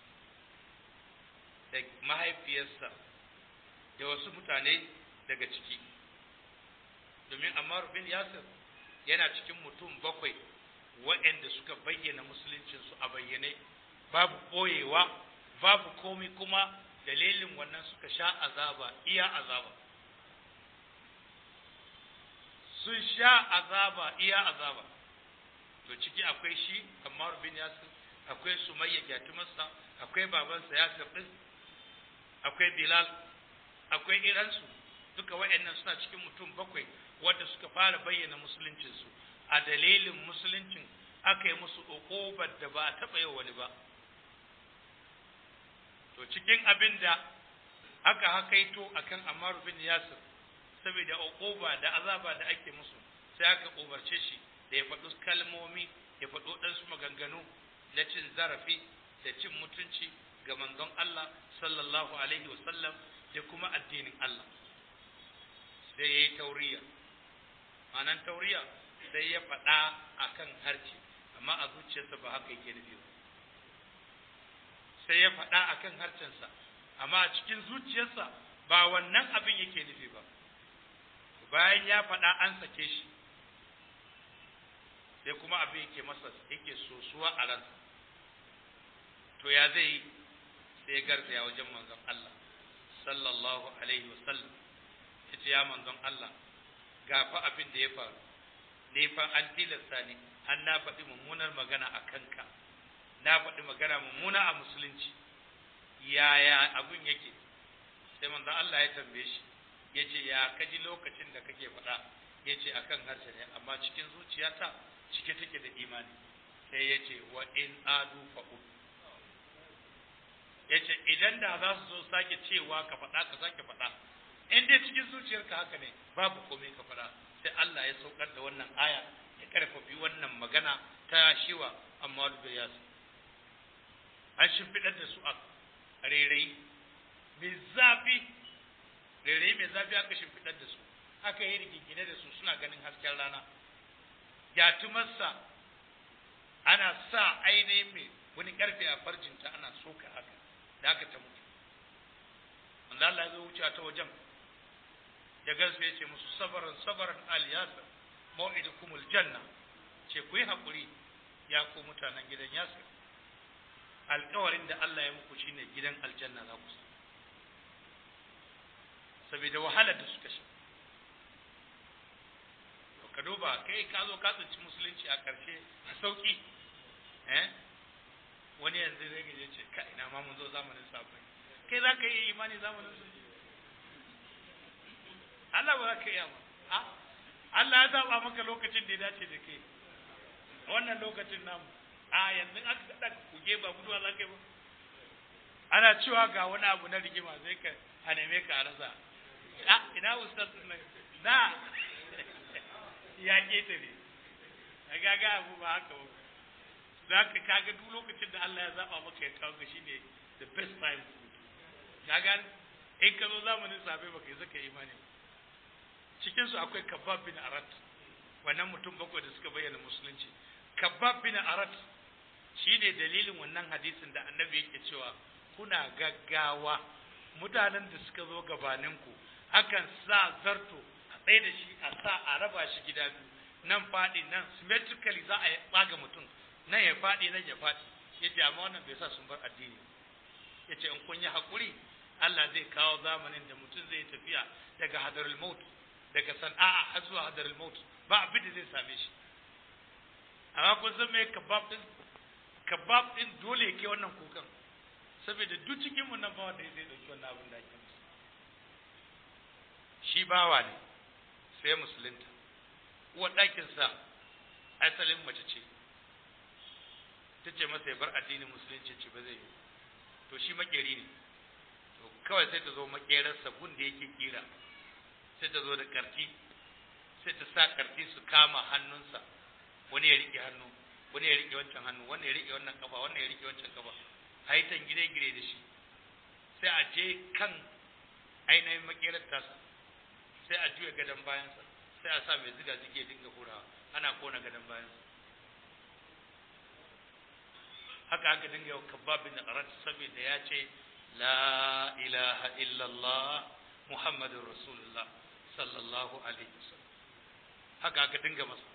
da mahaifiyarsa da wasu mutane daga ciki domin Ammar bin Yasir yana cikin mutum bakwai waɗanda suka bayyana musuluncinsu a bayyane babu ɓoyewa babu komai kuma dalilin wannan suka sha azaba iya azaba sun sha azaba iya azaba to ciki akwai shi Ammar bin Yasir akwai Sumayya gyatumarsa akwai babansa Yasir din akwai Bilal akwai iransu duka waɗannan suna cikin mutum bakwai wanda suka fara bayyana musuluncinsu a dalilin musuluncin aka yi musu uqubar da ba a taɓa yi wani ba to cikin abin da aka hakaito akan Ammar bin Yasir saboda uquba da azaba da ake musu sai aka umarce shi da ya faɗi kalmomi ya faɗi waɗansu maganganu na cin zarafi da cin mutunci ga manzon Allah sallallahu alaihi wasallam da kuma addinin Allah sai yayi tauriya anan tauriya sai ya faɗa akan harce amma a zuciyarsa ba haka yake nufi ba sai ya faɗa akan harcensa amma a cikin zuciyarsa ba wannan abin yake nufi ba bayan ya faɗa an sake shi sai kuma abin yake masa yake sosuwa a ransa to ya zai sai garzaya wajen manzon Allah sallallahu alaihi wasallam yace ya manzon Allah ga fa abin da ya faru ne fa an tilasta ni an na faɗi mummunar magana a kanka na faɗi magana mummuna a musulunci yaya abin yake sai manzon Allah ya tambaye shi yace ya kaji lokacin da kake faɗa yace akan harshe ne amma cikin zuciyata cike take da imani sai yace wa in adu fa'ud yace idan da za su zo sake cewa ka faɗa ka sake faɗa in dai cikin zuciyarka haka ne babu komai ka faɗa sai Allah ya saukar da wannan aya ya karfafi wannan magana ta shiwa amma da yasu an shimfiɗar da su a rairayi mai zafi rairayi mai zafi aka shimfiɗar da su aka yi rigingine da su suna ganin hasken rana gyatumarsa ana sa ainihin mai wani karfe a farjinta ana soka haka da aka ta mutu wanda Allah zai wuce ta wajen ya gansu ya ce musu sabaran sabaran aliyasa mau'idukumul janna ce ku yi haƙuri ya ku mutanen gidan yasir alƙawarin da Allah ya muku shine gidan aljanna za ku saboda wahalar da suka sha to ka duba kai ka zo ka tsinci musulunci a ƙarshe a sauƙi eh wani yanzu zai gaje ce ka ina ma mun zo zamanin sabai kai za ka yi imani zamanin su Allah ba za ka iya ba Allah ya zaba maka lokacin da ya dace da kai wannan lokacin namu a yanzu aka kada kuge ba guduwa za ka yi ba ana cewa ga wani abu na rigima zai ka a neme ka a rasa a ina ustaz nan na ya ketare a gaga abu ba haka ba za ka kaga duk lokacin da Allah ya zaba maka ya kawo ka shine the best time kaga in ka zo zamanin sabai baka yi zaka imani cikin su akwai Kabbab bin Arat wannan mutum bakwai da suka bayyana musulunci Kabbab bin Arat shine dalilin wannan hadisin da annabi yake cewa kuna gaggawa mutanen da suka zo gabaninku akan sa zarto a tsaye da shi a sa a raba shi gida biyu nan faɗi nan symmetrically za a tsaga mutum nan ya faɗi nan ya faɗi yace amma wannan bai sa sun bar addini yace in kun yi hakuri Allah zai kawo zamanin da mutum zai tafiya daga hadarul maut daga sana'a har zuwa hadarul maut ba abin da zai same shi amma kun san me kabab din kabab din dole yake wannan kukan saboda duk cikin mu nan ba wanda zai dauki wannan abin da ake masa shi bawa ne sai musulunta uwar ɗakin sa asalin mace ce ta ce masa ya bar addinin musulunci ce ba zai yi to shi makeri ne to kawai sai ta zo makerarsa gun da yake kira sai ta zo da karti sai ta sa karti su kama hannunsa wani ya rike hannu wani ya rike wancan hannu wani ya rike wannan kafa wani ya rike wancan kafa haitan gire-gire da shi sai a je kan ainihin makerar tasa sai a juya gadon bayansa sai a sa mai ziga zige dinga hurawa ana kona gadon bayansa haka haka dinga yau Kabbab bin Arat saboda ya ce la ilaha illallah muhammadur rasulullah sallallahu alaihi wasallam haka haka dinga masa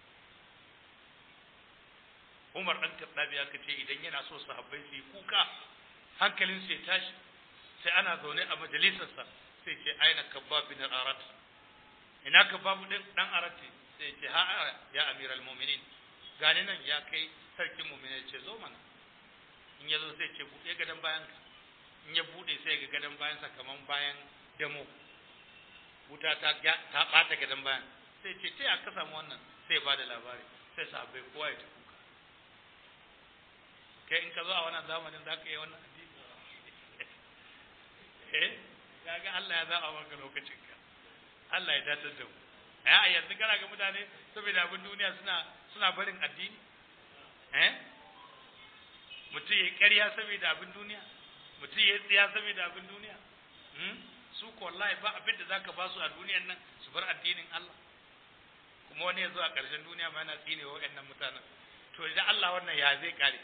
Umar dan Kaddabi aka ce idan yana so sahabbai su yi kuka hankalin su ya tashi sai ana zaune a majalisarsa sai ce aina Kabbab bin Arat ina Kabbab din dan Arat sai ce ha ya amiral mu'minin gani nan ya kai sarkin mu'minin ce zo mana in ya zo sai ce buɗe gadon bayanka in ya buɗe sai ga gadon bayansa kaman bayan damo wuta ta ta ɓata gadon bayan sai ce ta aka samu wannan sai ba da labari sai sahabbai kowa ya ta kuka kai in ka zo a wannan zamanin za ka yi wannan addini eh kaga Allah ya zaɓa maka lokacin ka Allah ya datar da mu a yanzu kana ga mutane saboda abin duniya suna suna barin addini eh mutum ya ƙarya saboda abin duniya mutum ya tsiya saboda abin duniya su ko wallahi ba abin da zaka ba su a duniyan nan su bar addinin Allah kuma wani ya zo a ƙarshen duniya ma yana tsine wa waɗannan mutanen to idan Allah wannan ya zai kare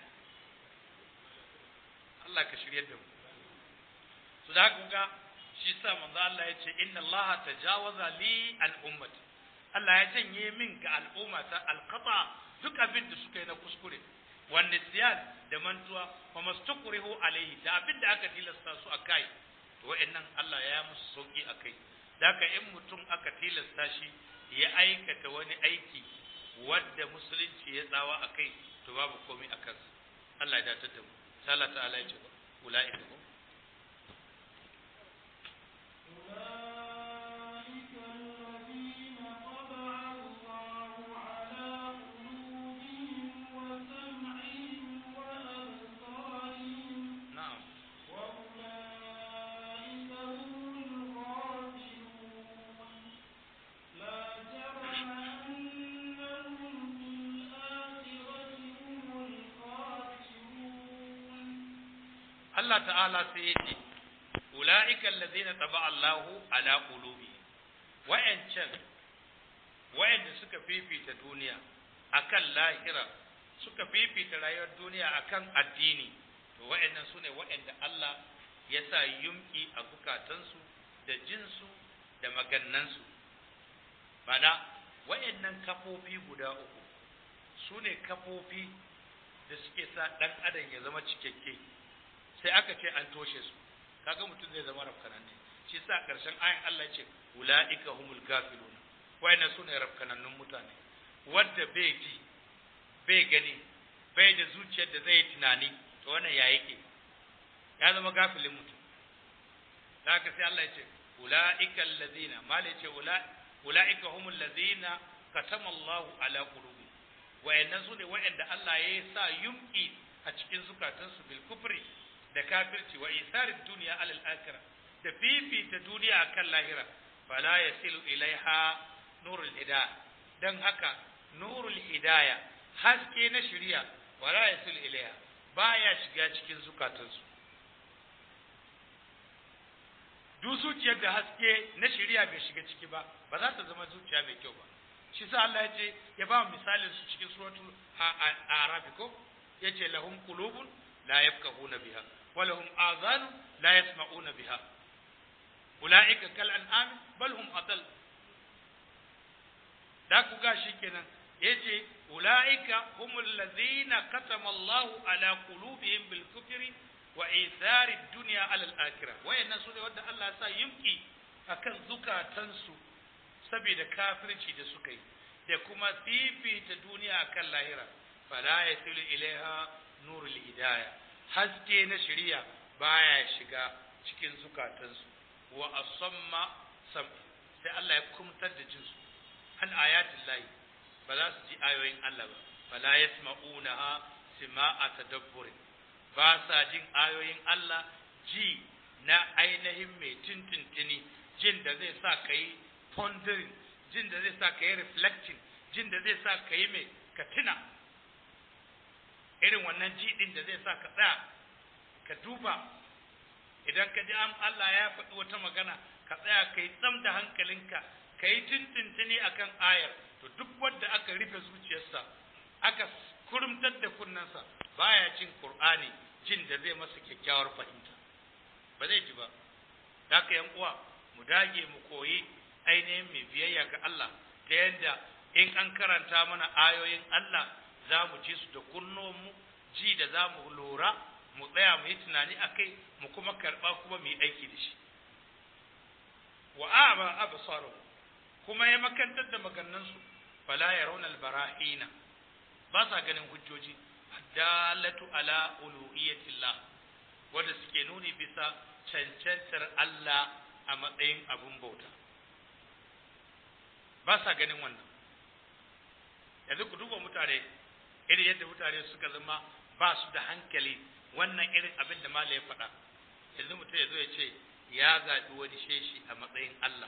Allah ka shiryar da mu su da haka shi sa manzo Allah ya ce inna Allah tajawaza li al ummati Allah ya janye min ga al'umma ta alqata duk abin da suka yi na kuskure wan nisyan da mantuwa wa mastukrihu alaihi da abin da aka tilasta su akai to wa'annan Allah ya musu sauki akai daga in mutum aka tilasta shi ya aikata wani aiki wadda musulunci ya tsawa akai to babu komai akan Allah ya dace da mu sai Allah ta'ala ya ce ulaika Allah ta'ala sai ya ce ula'ika allazina taba'a Allahu ala qulubihim wa'ancan wa'anda suka fifita duniya akan lahira suka fifita rayuwar duniya akan addini to wa'annan sune wa'anda Allah ya sa yumki a bukatansu da jinsu da magannansu bana wa'annan kafofi guda uku sune kafofi da suke sa dan adam ya zama cikakke sai aka ce an toshe su kaga mutum zai zama rafkananne shi yasa karshen ayin Allah ce ulaika humul gafilun wayannan sune rafkanannun mutane wanda bai ji bai gani bai da zuciyar da zai tunani to wannan ya yake ya zama gafilin mutum haka sai Allah ya ce ulaika allazina mal ya ce ulaika humul ladina katama Allahu ala qulubi wayannan sune wayanda Allah ya sa yumki a cikin zukatansu bil kufri da kafirci wa isarin duniya alal akhirah da fifita duniya akan lahira fala yasilu ilaiha nurul hidayah dan haka nurul hidayah haske na shari'a wala yasilu ilaiha baya shiga cikin zukatansu duk zuciyar da haske na shari'a bai shiga ciki ba ba za ta zama zuciya mai kyau ba shi sa Allah ya ce ya ba misalin su cikin suratul a'raf ko yace lahum qulubun la yafqahuna biha ولهم آذان لا يسمعون بها أولئك كالأنعام بل هم أضل da ku ga shi kenan yace ulaika humul ladhina katama Allahu ala qulubihim bil kufri wa ithari dunya ala al akhirah wayannan su ne wanda Allah ya sa yumki akan zukatansu saboda kafirci da suka yi da kuma fifita duniya akan lahira fala yasilu ilaiha nurul hidayah haske na shari'a baya shiga cikin zukatansu wa asamma sam sai Allah ya kumtar da jinsu an ayatin lahi ba za su ji ayoyin Allah ba fala yasma'unaha sima'a tadabburin ba sa jin ayoyin Allah ji na ainihin mai tintintini jin da zai sa kai pondering jin da zai sa kai reflecting jin da zai sa kai mai katina irin wannan jiɗin da zai sa ka tsaya ka duba idan ka ji Allah ya faɗi wata magana ka tsaya ka yi tsam da hankalinka ka yi tintintini akan ayar to duk wanda aka rufe zuciyarsa aka kurumtar da kunnensa baya jin Qur'ani jin da zai masa kyakkyawar fahimta ba zai ji ba haka yan uwa mu dage mu koyi ainihin mai biyayya ga Allah ta yadda in an karanta mana ayoyin Allah za mu ji su da kunnuwanmu ji da za mu lura mu tsaya mu yi tunani a kai mu kuma karɓa kuma mu yi aiki da shi wa a'ma absaru kuma ya makantar da magannansu fala yarawna albarahina ba sa ganin hujjoji dalatu ala uluhiyatillah wanda suke nuni bisa cancantar Allah a matsayin abun bauta ba sa ganin wannan yanzu ku duba mutane irin yadda mutane suka zama ba su da hankali wannan irin abin da malai ya faɗa yanzu mutum ya zo ya ce ya zaɓi wani sheshi a matsayin Allah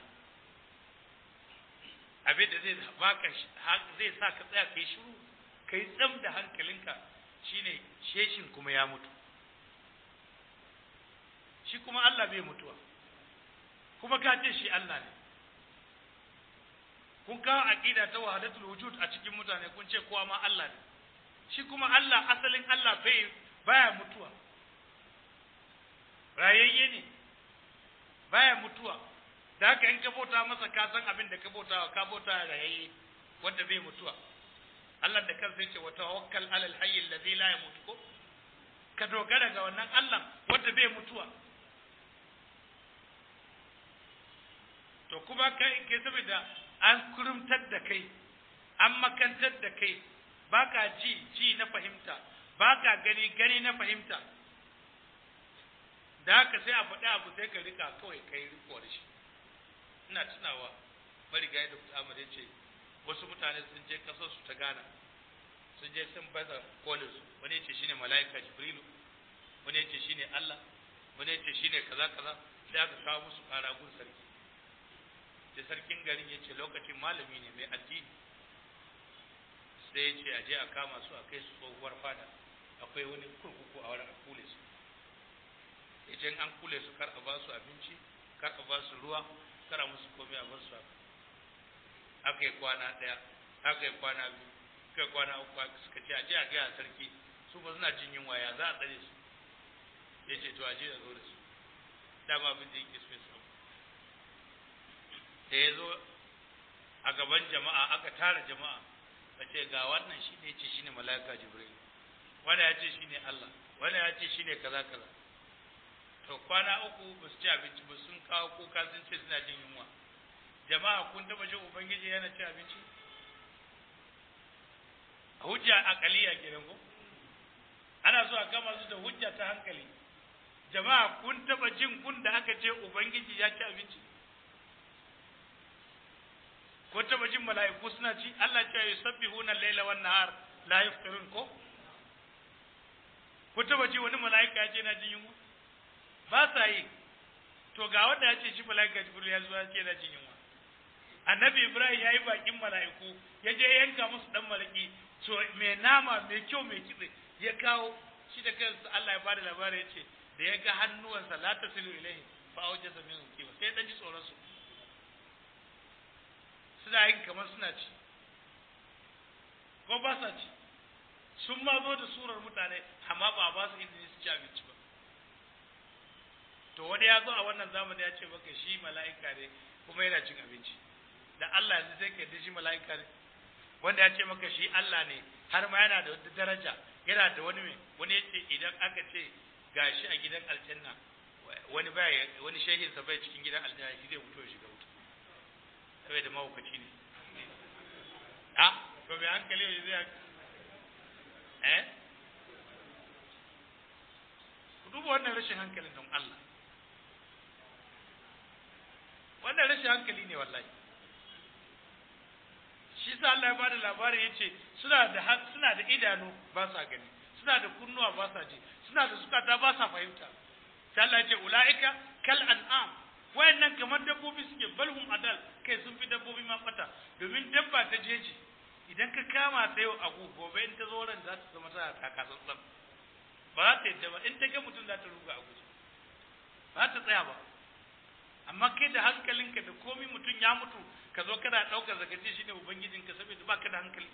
abin da zai baka zai sa ka tsaya kai shiru kai tsam da hankalinka shine sheshin kuma ya mutu shi kuma Allah bai mutuwa kuma ka ce shi Allah ne kun kawo aqida ta wahdatul wujud a cikin mutane kun ce kowa ma Allah ne shi kuma Allah asalin Allah bai baya mutuwa rayayye ne baya mutuwa da haka in ka bauta masa ka san abin da ka bauta ka bauta rayayye wanda bai mutuwa Allah da kansa yake wa tawakkal alal hayy alladhi la yamut ko ka dogara ga wannan Allah wanda bai mutuwa to kuma kai ke saboda an kurumtar da kai an makantar da kai baka ji ji na fahimta baka gani gani na fahimta da haka sai a faɗi abu sai ka rika kawai kai riko da shi ina tunawa marigayi da Ahmad ya ce wasu mutane sun je kasar su ta Ghana sun je sun baza kolin su wani yace shine malaika Jibrilu wani yace shine Allah wani yace shine kaza kaza sai aka kawo musu karagun sarki sai sarkin garin yace lokacin malami ne mai addini sai yace aje a kama su a kai su tsohuwar fada akwai wani kurkuku a wurin a kule su yace an kule su kar a ba su abinci kar a ba su ruwa kar a musu komai a bar su haka aka yi kwana ɗaya aka yi kwana biyu aka yi kwana uku suka ce aje a gaya sarki su ba suna jin yunwa ya za a tsare su ya ce to aje a zo da su dama abin da yake so ya samu da ya zo a gaban jama'a aka tara jama'a ka ce ga wannan shi ne ce shi ne mala'ika jibril wanda ya ce shi ne Allah wanda ya ce shi ne kaza kaza to kwana uku ba su ci abinci ba sun kawo kuka sun ce suna jin yunwa jama'a kun taba jin ubangiji yana ci abinci hujja aqaliya kenan ko ana so a kama su da hujja ta hankali jama'a kun taba jin kun da aka ce ubangiji ya ci abinci ko taba jin mala'iku suna ci Allah ya yusabbihuna al-laila wan nahar la yaftirun ko ko taba ji wani mala'ika ya ce na jin yunwa ba sa yi to ga wanda ya ce shi mala'ika jibril ya zo ya ce na jin yunwa annabi ibrahim yayi bakin mala'iku ya je yanka musu dan malaki to me nama me kyau me kitse ya kawo shi da kansa Allah ya bada labari ya ce da ya ga hannuwansa la tasilu ilaihi fa awjasa minhu kiwa sai dan ji tsoron su suna yin kamar suna ci ko ba sa ci sun ma zo da surar mutane amma ba ba su izini su ci abinci ba to wani ya zo a wannan zamani ya ce maka shi mala'ika ne kuma yana cin abinci da Allah yanzu sai ka shi mala'ika ne wanda ya ce maka shi Allah ne har ma yana da wata daraja yana da wani mai wani yace idan aka ce gashi a gidan aljanna wani baya wani shehin sa bai cikin gidan aljanna shi zai mutu ya shiga wuta sai da mahaukaci ne a to bai hankali zai eh ku duba wannan rashin hankalin don Allah wannan rashin hankali ne wallahi shi sa Allah ya bada labarin yace suna da suna da idanu ba sa gani suna da kunnuwa ba sa ji suna da zukata ba sa fahimta sai Allah ya ce ulaika kal an'am wayannan kamar dabbobi suke balhum adal kai sun fi dabbobi ma fata domin dabba ta jeji idan ka kama ta yau a gobe in ta zo ran za ta zama tana takatsantsan ba za ta yadda ba in ta ga mutum za ta ruga a guje ba ta tsaya ba amma kai da hankalinka da komai mutum ya mutu ka zo kana ɗaukar zakaci shine ubangijinka saboda baka da hankali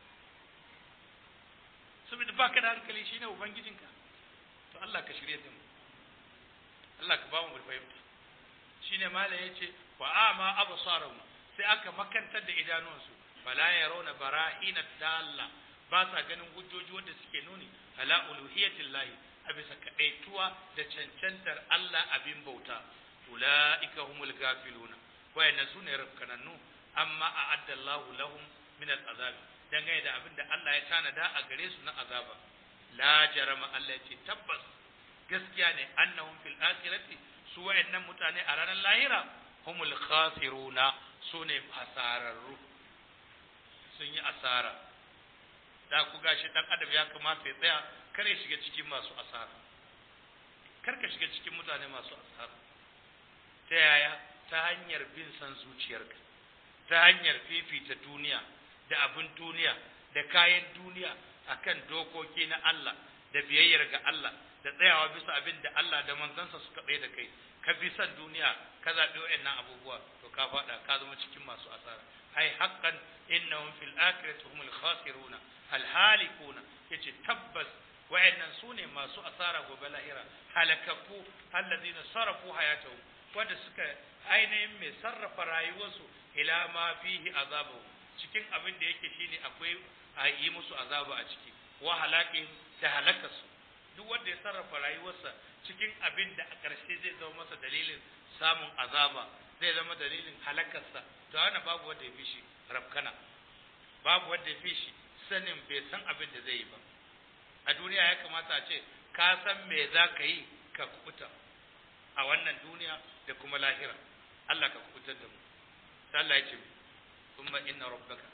saboda baka da hankali shine ubangijinka to Allah ka shirye da mu Allah ka ba mu fahimta shine mala yace wa ama absarahum sai aka makantar da idanunsu fala yarawna bara'ina dalla ba sa ganin hujjoji wanda suke nuni ala uluhiyatillahi a bisa kadaituwa da cancantar Allah abin bauta ulaika humul gafiluna wayannan sune rafkanannu amma a'adda Allahu lahum min al'azab dangane da abin da Allah ya tanada a gare su na azaba la jarama Allah ce tabbas gaskiya ne annahum fil akhirati su wayannan mutane a ranar lahira humul khasiruna sune hasararru sun yi asara da ku gashi dan adam ya kamata ya tsaya kare shiga cikin masu asara kar ka shiga cikin mutane masu asara ta yaya ta hanyar bin san zuciyarka ta hanyar fifita duniya da abin duniya da kayan duniya akan dokoki na Allah da biyayyar ga Allah da tsayawa bisa abin da Allah da manzansa suka tsaye da kai ka bi san duniya ka zaɓi wa'annan abubuwa to ka faɗa ka zama cikin masu asara ai haqqan innahum fil akhirati humul khasiruna al halikuna yace tabbas wa'annan sune masu asara gobe lahira halakaku alladhina sarafu hayatahum wanda suka ainihin mai sarrafa rayuwarsu ila ma fihi azabu cikin abin da yake shine akwai a yi musu azaba a ciki wa halakin da halakarsu duk wanda ya sarrafa rayuwarsa cikin abin da a ƙarshe zai zama masa dalilin samun azaba zai zama dalilin halakarsa to ana babu wanda ya fi shi rafkana babu wanda ya fi shi sanin bai san abin da zai yi ba a duniya ya kamata a ce ka san me za ka yi ka kubuta a wannan duniya da kuma lahira Allah ka kubutar da mu sai Allah ya ce kuma inna rabbaka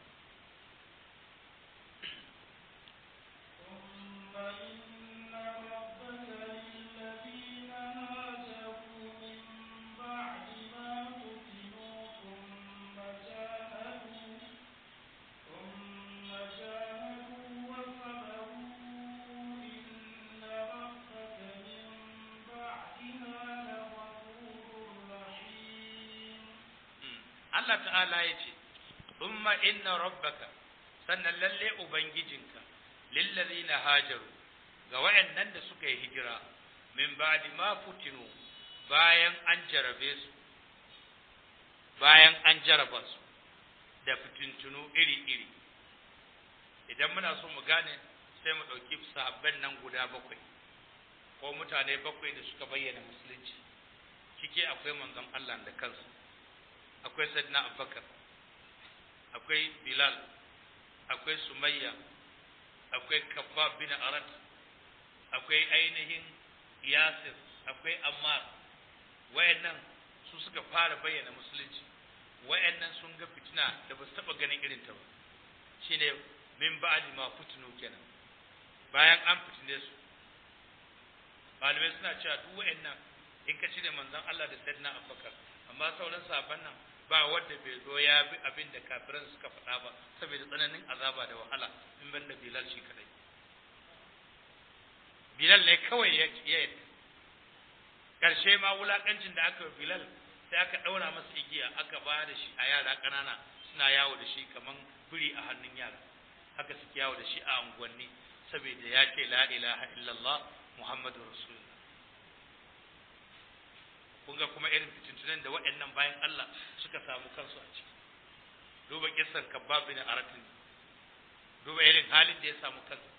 Allah ta'ala ya ce, "Umma inna rabbaka sannan lalle Ubangijinka, lillazina hajaru ga waɗannan da suka yi hijira, min ba'di ma futinu bayan an jarabe su, bayan an jaraba su da fitintunu iri-iri. Idan muna so mu gane sai mu ɗauki sahabban nan guda bakwai, ko mutane bakwai da suka bayyana musulunci, cike akwai manzon Allah da kansu. Akwai Sayyidina Abubakar, akwai Bilal, akwai Sumayya, akwai Kabbab bin Arat, akwai ainihin Yasir, akwai Ammar. Wayannan su suka fara bayyana musulunci. Wayannan sun ga fitina da ba su taba ganin irin ta ba. Shine min ba'di ma futunu kenan. Bayan an fitine su. Malamai suna cewa duk wayannan in ka cire manzon Allah da Sayyidina Abubakar, amma sauran sahabban nan ba wanda bai zo ya bi abin da kafiran suka faɗa ba saboda tsananin azaba da wahala in banda Bilal shi kadai. Bilal ne kawai ya yadda. Karshe ma wulakancin da aka yi Bilal sai aka ɗaura masa igiya aka ba da shi a yara ƙanana suna yawo da shi kaman biri a hannun yara. Haka suke yawo da shi a unguwanni saboda ya ce la ilaha illallah Muhammadu Rasulullah. Kun ga kuma irin fitintunan da waɗannan bayan Allah suka samu kansu a ciki. Duba kissan Kabbab bin Aratin. Duba irin halin da ya samu kansa.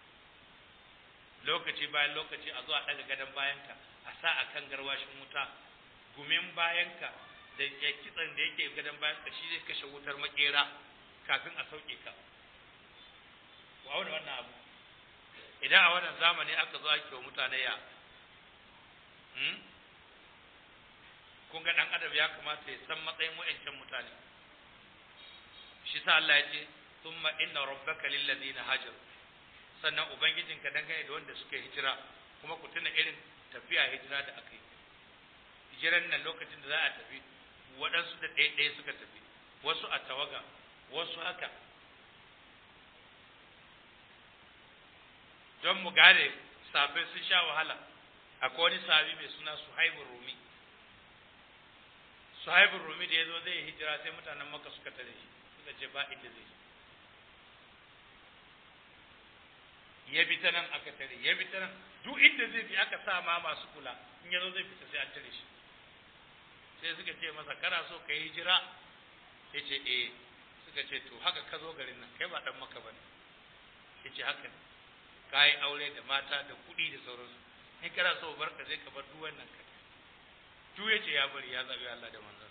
Lokaci bayan lokaci a zo a ɗaga gadon bayanka a sa a kan garwashin wuta. Gumin bayanka da ya kitsan da yake gadon bayanka shi zai kashe wutar makera kafin a sauke ka. Ku auna wannan abu. Idan a wannan zamani aka zo ake wa mutane ya hmm? kun ga dan adam ya kamata ya san matsayin wa'ancan mutane shi sa Allah ya ce thumma inna rabbaka lil ladina hajaru sannan ubangijinka dangane da wanda suka hijira kuma ku tuna irin tafiya hijira da aka yi hijiran nan lokacin da za a tafi waɗansu da ɗaya ɗaya suka tafi wasu a tawaga wasu haka don mu gane sabai sun sha wahala akwai wani sahabi mai suna Suhaibur Rumi Suhaibur Rumi da yazo zai hijira sai mutanen Makka suka tare shi suka ce ba inda zai ya bi ta nan aka tare ya bi ta nan duk inda zai bi aka sa ma masu kula in yazo zai fita sai an tare shi sai suka ce masa kana so ka yi hijira yace eh suka ce to haka ka zo garin nan kai ba dan Makka bane yace haka ne kai aure da mata da kuɗi da sauransu in kana so barka zai ka bar duk wannan ka duk yace ya bari ya zabi Allah da manzon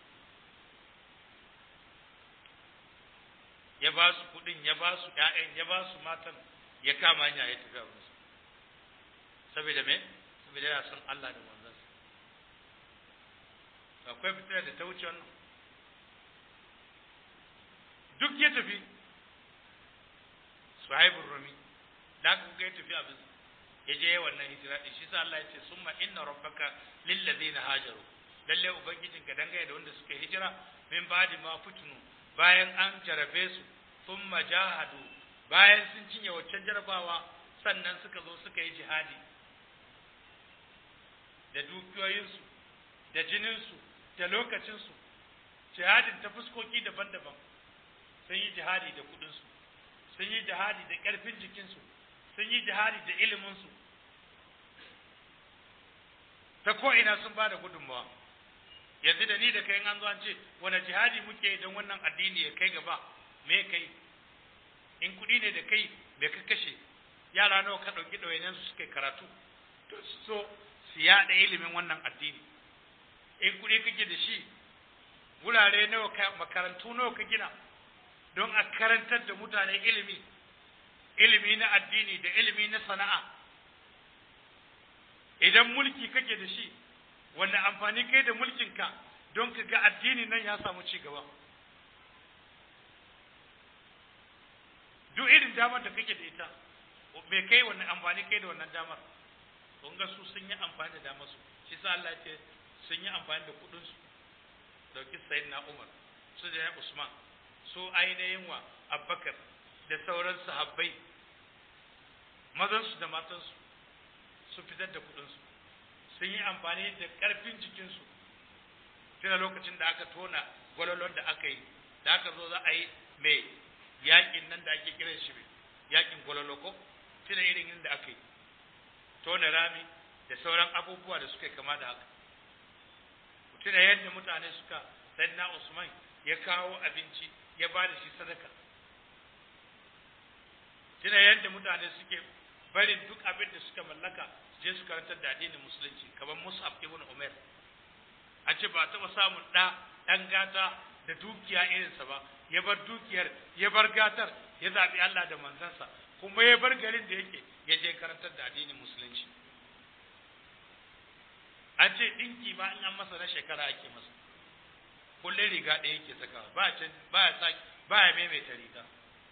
ya ba su kuɗin ya ba su ƴaƴan ya ba su matan ya kama hanya ya tafi abin su saboda me saboda ya san Allah da manzon sa akwai fitina da ta wuce wannan duk ya tafi Suhaibur Rumi da ku ga ya tafi abin ya je wannan hijira din shi sa Allah ya ce summa inna rabbaka lil ladina hajaru lalle ubangijinka dangane da wanda suka hijira min ba'di ma futunu bayan an jarabe su thumma jahadu bayan sun cinye waccan jarabawa sannan suka zo suka yi jihadi da dukiyoyinsu da jininsu da lokacinsu jihadin ta fuskoki daban-daban, sun yi jihadi da kudinsu, sun yi jihadi da ƙarfin jikinsu, sun yi jihadi da iliminsu, ta ko'ina sun ba da gudunmawa. Yanzu da ni da kai an zo an ce wani jihadi muke don wannan addini ya kai gaba, me kai? In kuɗi ne da kai me ka kashe? Yara nawa ka ɗauki ɗawainiyar su suka karatu to so su yaɗa ilimin wannan addini. In kuɗi kake da shi, wurare nawa ka makarantu nawa ka gina don a karantar da mutane ilimi, ilimi na addini da ilimi na sana'a. Idan mulki kake da shi, wanda amfani kai da mulkinka don ka ga addini nan ya samu ci gaba. Duk irin damar da kake da ita, me kai wannan amfani kai da wannan damar? Kun ga su sun yi amfani da damar su, shi sa Allah ce sun yi amfani da kudin su. Dauki Sayyidina Umar, su da Usman, su ainihin wa Abubakar da sauran sahabbai, mazan su da matan su, su fitar da kudin su. Sun yi amfani da ƙarfin jikinsu tuna lokacin da aka tona gwalolon da aka yi, da aka zo za a yi mai yaƙin nan da ake kiran shi yaƙin gwalolo ko tuna irin inda aka yi tona rami da sauran abubuwa da suka kama da haka. Tuna yadda mutane suka Sayyidina Usman ya kawo abinci ya ba da shi sadaka. Tuna yadda mutane suke barin duk abin da suka mallaka je su karantar da addinin musulunci, kamar Mus'ab ibn Umair. A ce ba taɓa samun ɗa ɗan gata da dukiya irinsa ba, ya bar dukiyar, ya bar gatar, ya zaɓi Allah da manzansa, kuma ya bar garin da yake ya je karantar da addinin musulunci. An ce ɗinki ma in an masa na shekara ake masa, kullum riga ɗaya yake sakawa, ba ya ba ya saki ba ya maimaita riga.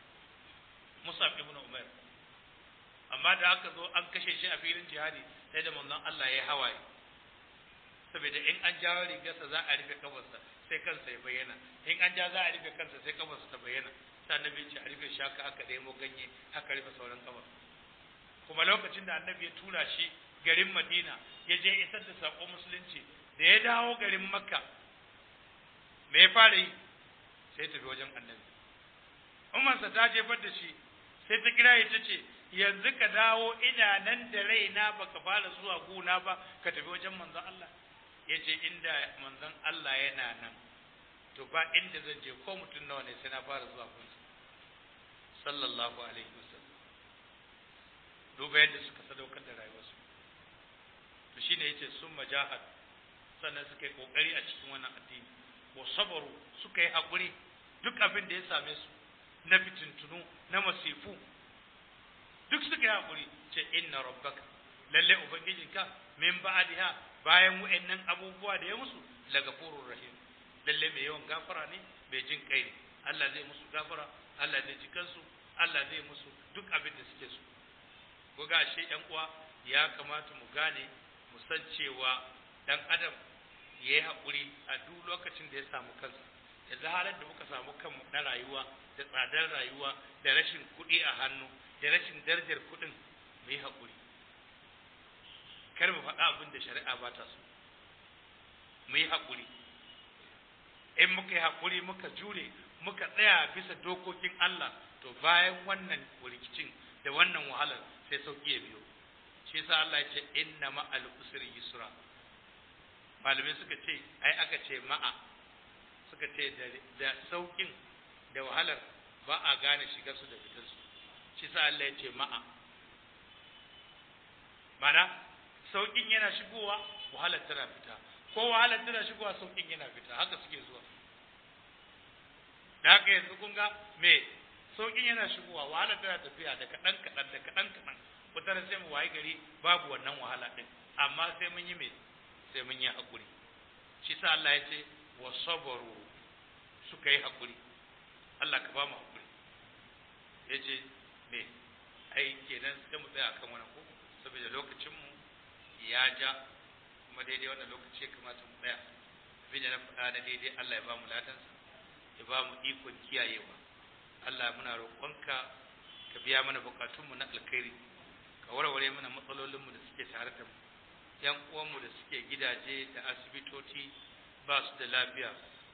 Mus'ab ibn Umair. Amma da aka zo an kashe shi a filin jihadi sai da manzon Allah ya hawaye, saboda in an jawo rigarsa za a rufe kafarsa sai kansa ya bayyana, in an ja za a rufe kansa sai kafarsa ta bayyana, sai annabi ce a rufe shi haka aka ɗaya ganye haka rufe sauran kafa. Kuma lokacin da annabi ya tura shi garin Madina ya je isar da saƙon musulunci, da ya dawo garin Makka me ya fara yi? Sai tafi wajen annabi. Umarsa ta jefar da shi sai ta kira ya ta ce, yanzu ka dawo ina nan da raina baka fara zuwa gona ba ka tafi wajen manzon Allah. Ya ce inda manzon Allah yana nan to ba inda zan je ko mutum nawa ne sai na fara zuwa gunsa sallallahu alaihi wasallam. Duba yadda suka sadaukar da rayuwarsu. To shine yace sun majahad, sannan suka yi kokari a cikin wannan addini, wa sabaru, suka yi hakuri duk abin da ya same su na fitintunu na masifu duk suka yi hakuri. Ce inna rabbaka, lalle ubangijinka, min ba'diha, bayan wa'annan abubuwa da ya musu, lagafurur rahim, lalle mai yawan gafara ne, mai jin kai ne. Allah zai musu gafara, Allah zai ji kansu, Allah zai musu duk abin da suke so. Ko ga shi ɗan uwa, ya kamata mu gane mu san cewa dan adam ya yi haƙuri a duk lokacin da ya samu kansa. Yanzu halin da muka samu kanmu na rayuwa da tsadar rayuwa da rashin kuɗi a hannu da rashin darajar kuɗin, mu yi haƙuri. Kar mu faɗa abin da shari'a ba ta so. Mu yi haƙuri. In muka yi haƙuri muka jure muka tsaya bisa dokokin Allah, to bayan wannan rikicin da wannan wahalar sai sauki ya biyo. Shi yasa Allah ya ce inna ma'al usri yusra. Malamai suka ce ai aka ce ma'a, suka ce da saukin da wahalar ba a gane shigar su da fitar su. Shi yasa Allah ya ce ma'a. Mana saukin yana shigowa, wahalar tana fita, ko wahalar tana shigowa, saukin yana fita, haka suke zuwa. Da haka yanzu kun ga me saukin yana shigowa, wahalar tana tafiya da kaɗan kaɗan da kaɗan kaɗan. Wutar sai mu wayi gari babu wannan wahala ɗin, amma sai mun yi me sai mun yi haƙuri. Shi sa Allah ya ce wa sabaru, suka yi haƙuri. Allah ka ba mu haƙuri. Ya ce me ai kenan sai mu tsaya akan wannan ko, saboda lokacinmu ya ja, kuma daidai wannan lokaci ya kamata mu tsaya. Abin da na faɗa na daidai Allah ya ba mu ladansa, ya ba mu ikon kiyayewa. Allah muna roƙonka ka biya mana buƙatunmu na alkhairi, ka warware mana matsalolinmu da suke tare da mu. Yan uwanmu da suke gidaje da asibitoci ba su da lafiya,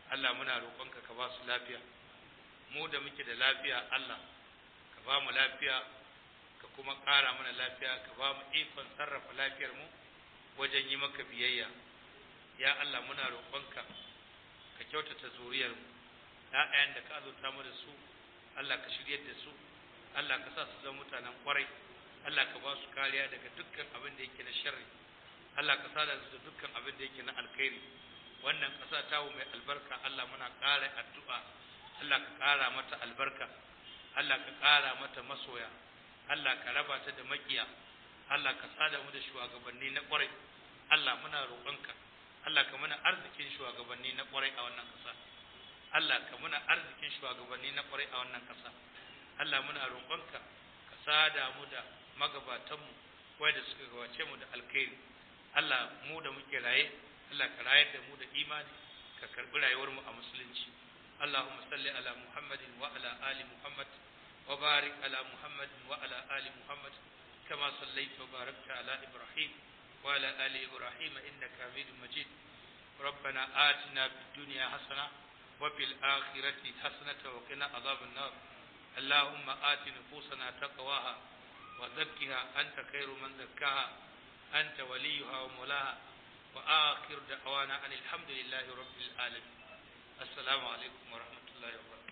Allah muna roƙonka ka ba su lafiya, mu da muke da lafiya Allah ka ba mu lafiya, ka kuma ƙara mana lafiya, ka ba mu ikon sarrafa lafiyar mu wajen yi maka biyayya. Ya Allah muna roƙonka ka kyautata zuriyar mu, ƴaƴan da ka azurta mu da su Allah ka shiryar da su, Allah ka sa su zama mutanen ƙwarai, Allah ka ba su kariya daga dukkan abin da yake na sharri, Allah ka sada su da dukkan abin da yake na alkhairi. Wannan ƙasa ta mai albarka Allah muna ƙara addu'a, Allah ka ƙara mata albarka, Allah ka ƙara mata masoya, Allah ka raba ta da makiya, Allah ka sada mu da shugabanni na ƙwarai. Allah muna roƙonka Allah ka muna arzikin shugabanni na ƙwarai a wannan ƙasa, Allah ka muna arzikin shugabanni na ƙwarai a wannan ƙasa. Allah muna roƙonka ka sada mu da magabatanmu wanda suka gabace mu da alkhairi. Allah mu da muke raye Allah ka rayar da mu da imani, ka karbi rayuwar mu a musulunci. Allahumma salli ala Muhammadin wa ala ali Muhammad wa barik ala Muhammadin wa ala ali Muhammad kama sallaita wa barakta ala Ibrahim wa ala ali Ibrahim innaka Hamidum Majid. ربنا آتنا في الدنيا حسنة وفي الآخرة حسنة وقنا عذاب النار. اللهم آت نفوسنا تقواها وزكها أنت خير من زكاها أنت وليها ومولاها. وآخر دعوانا أن الحمد لله رب العالمين. السلام عليكم ورحمة الله وبركاته.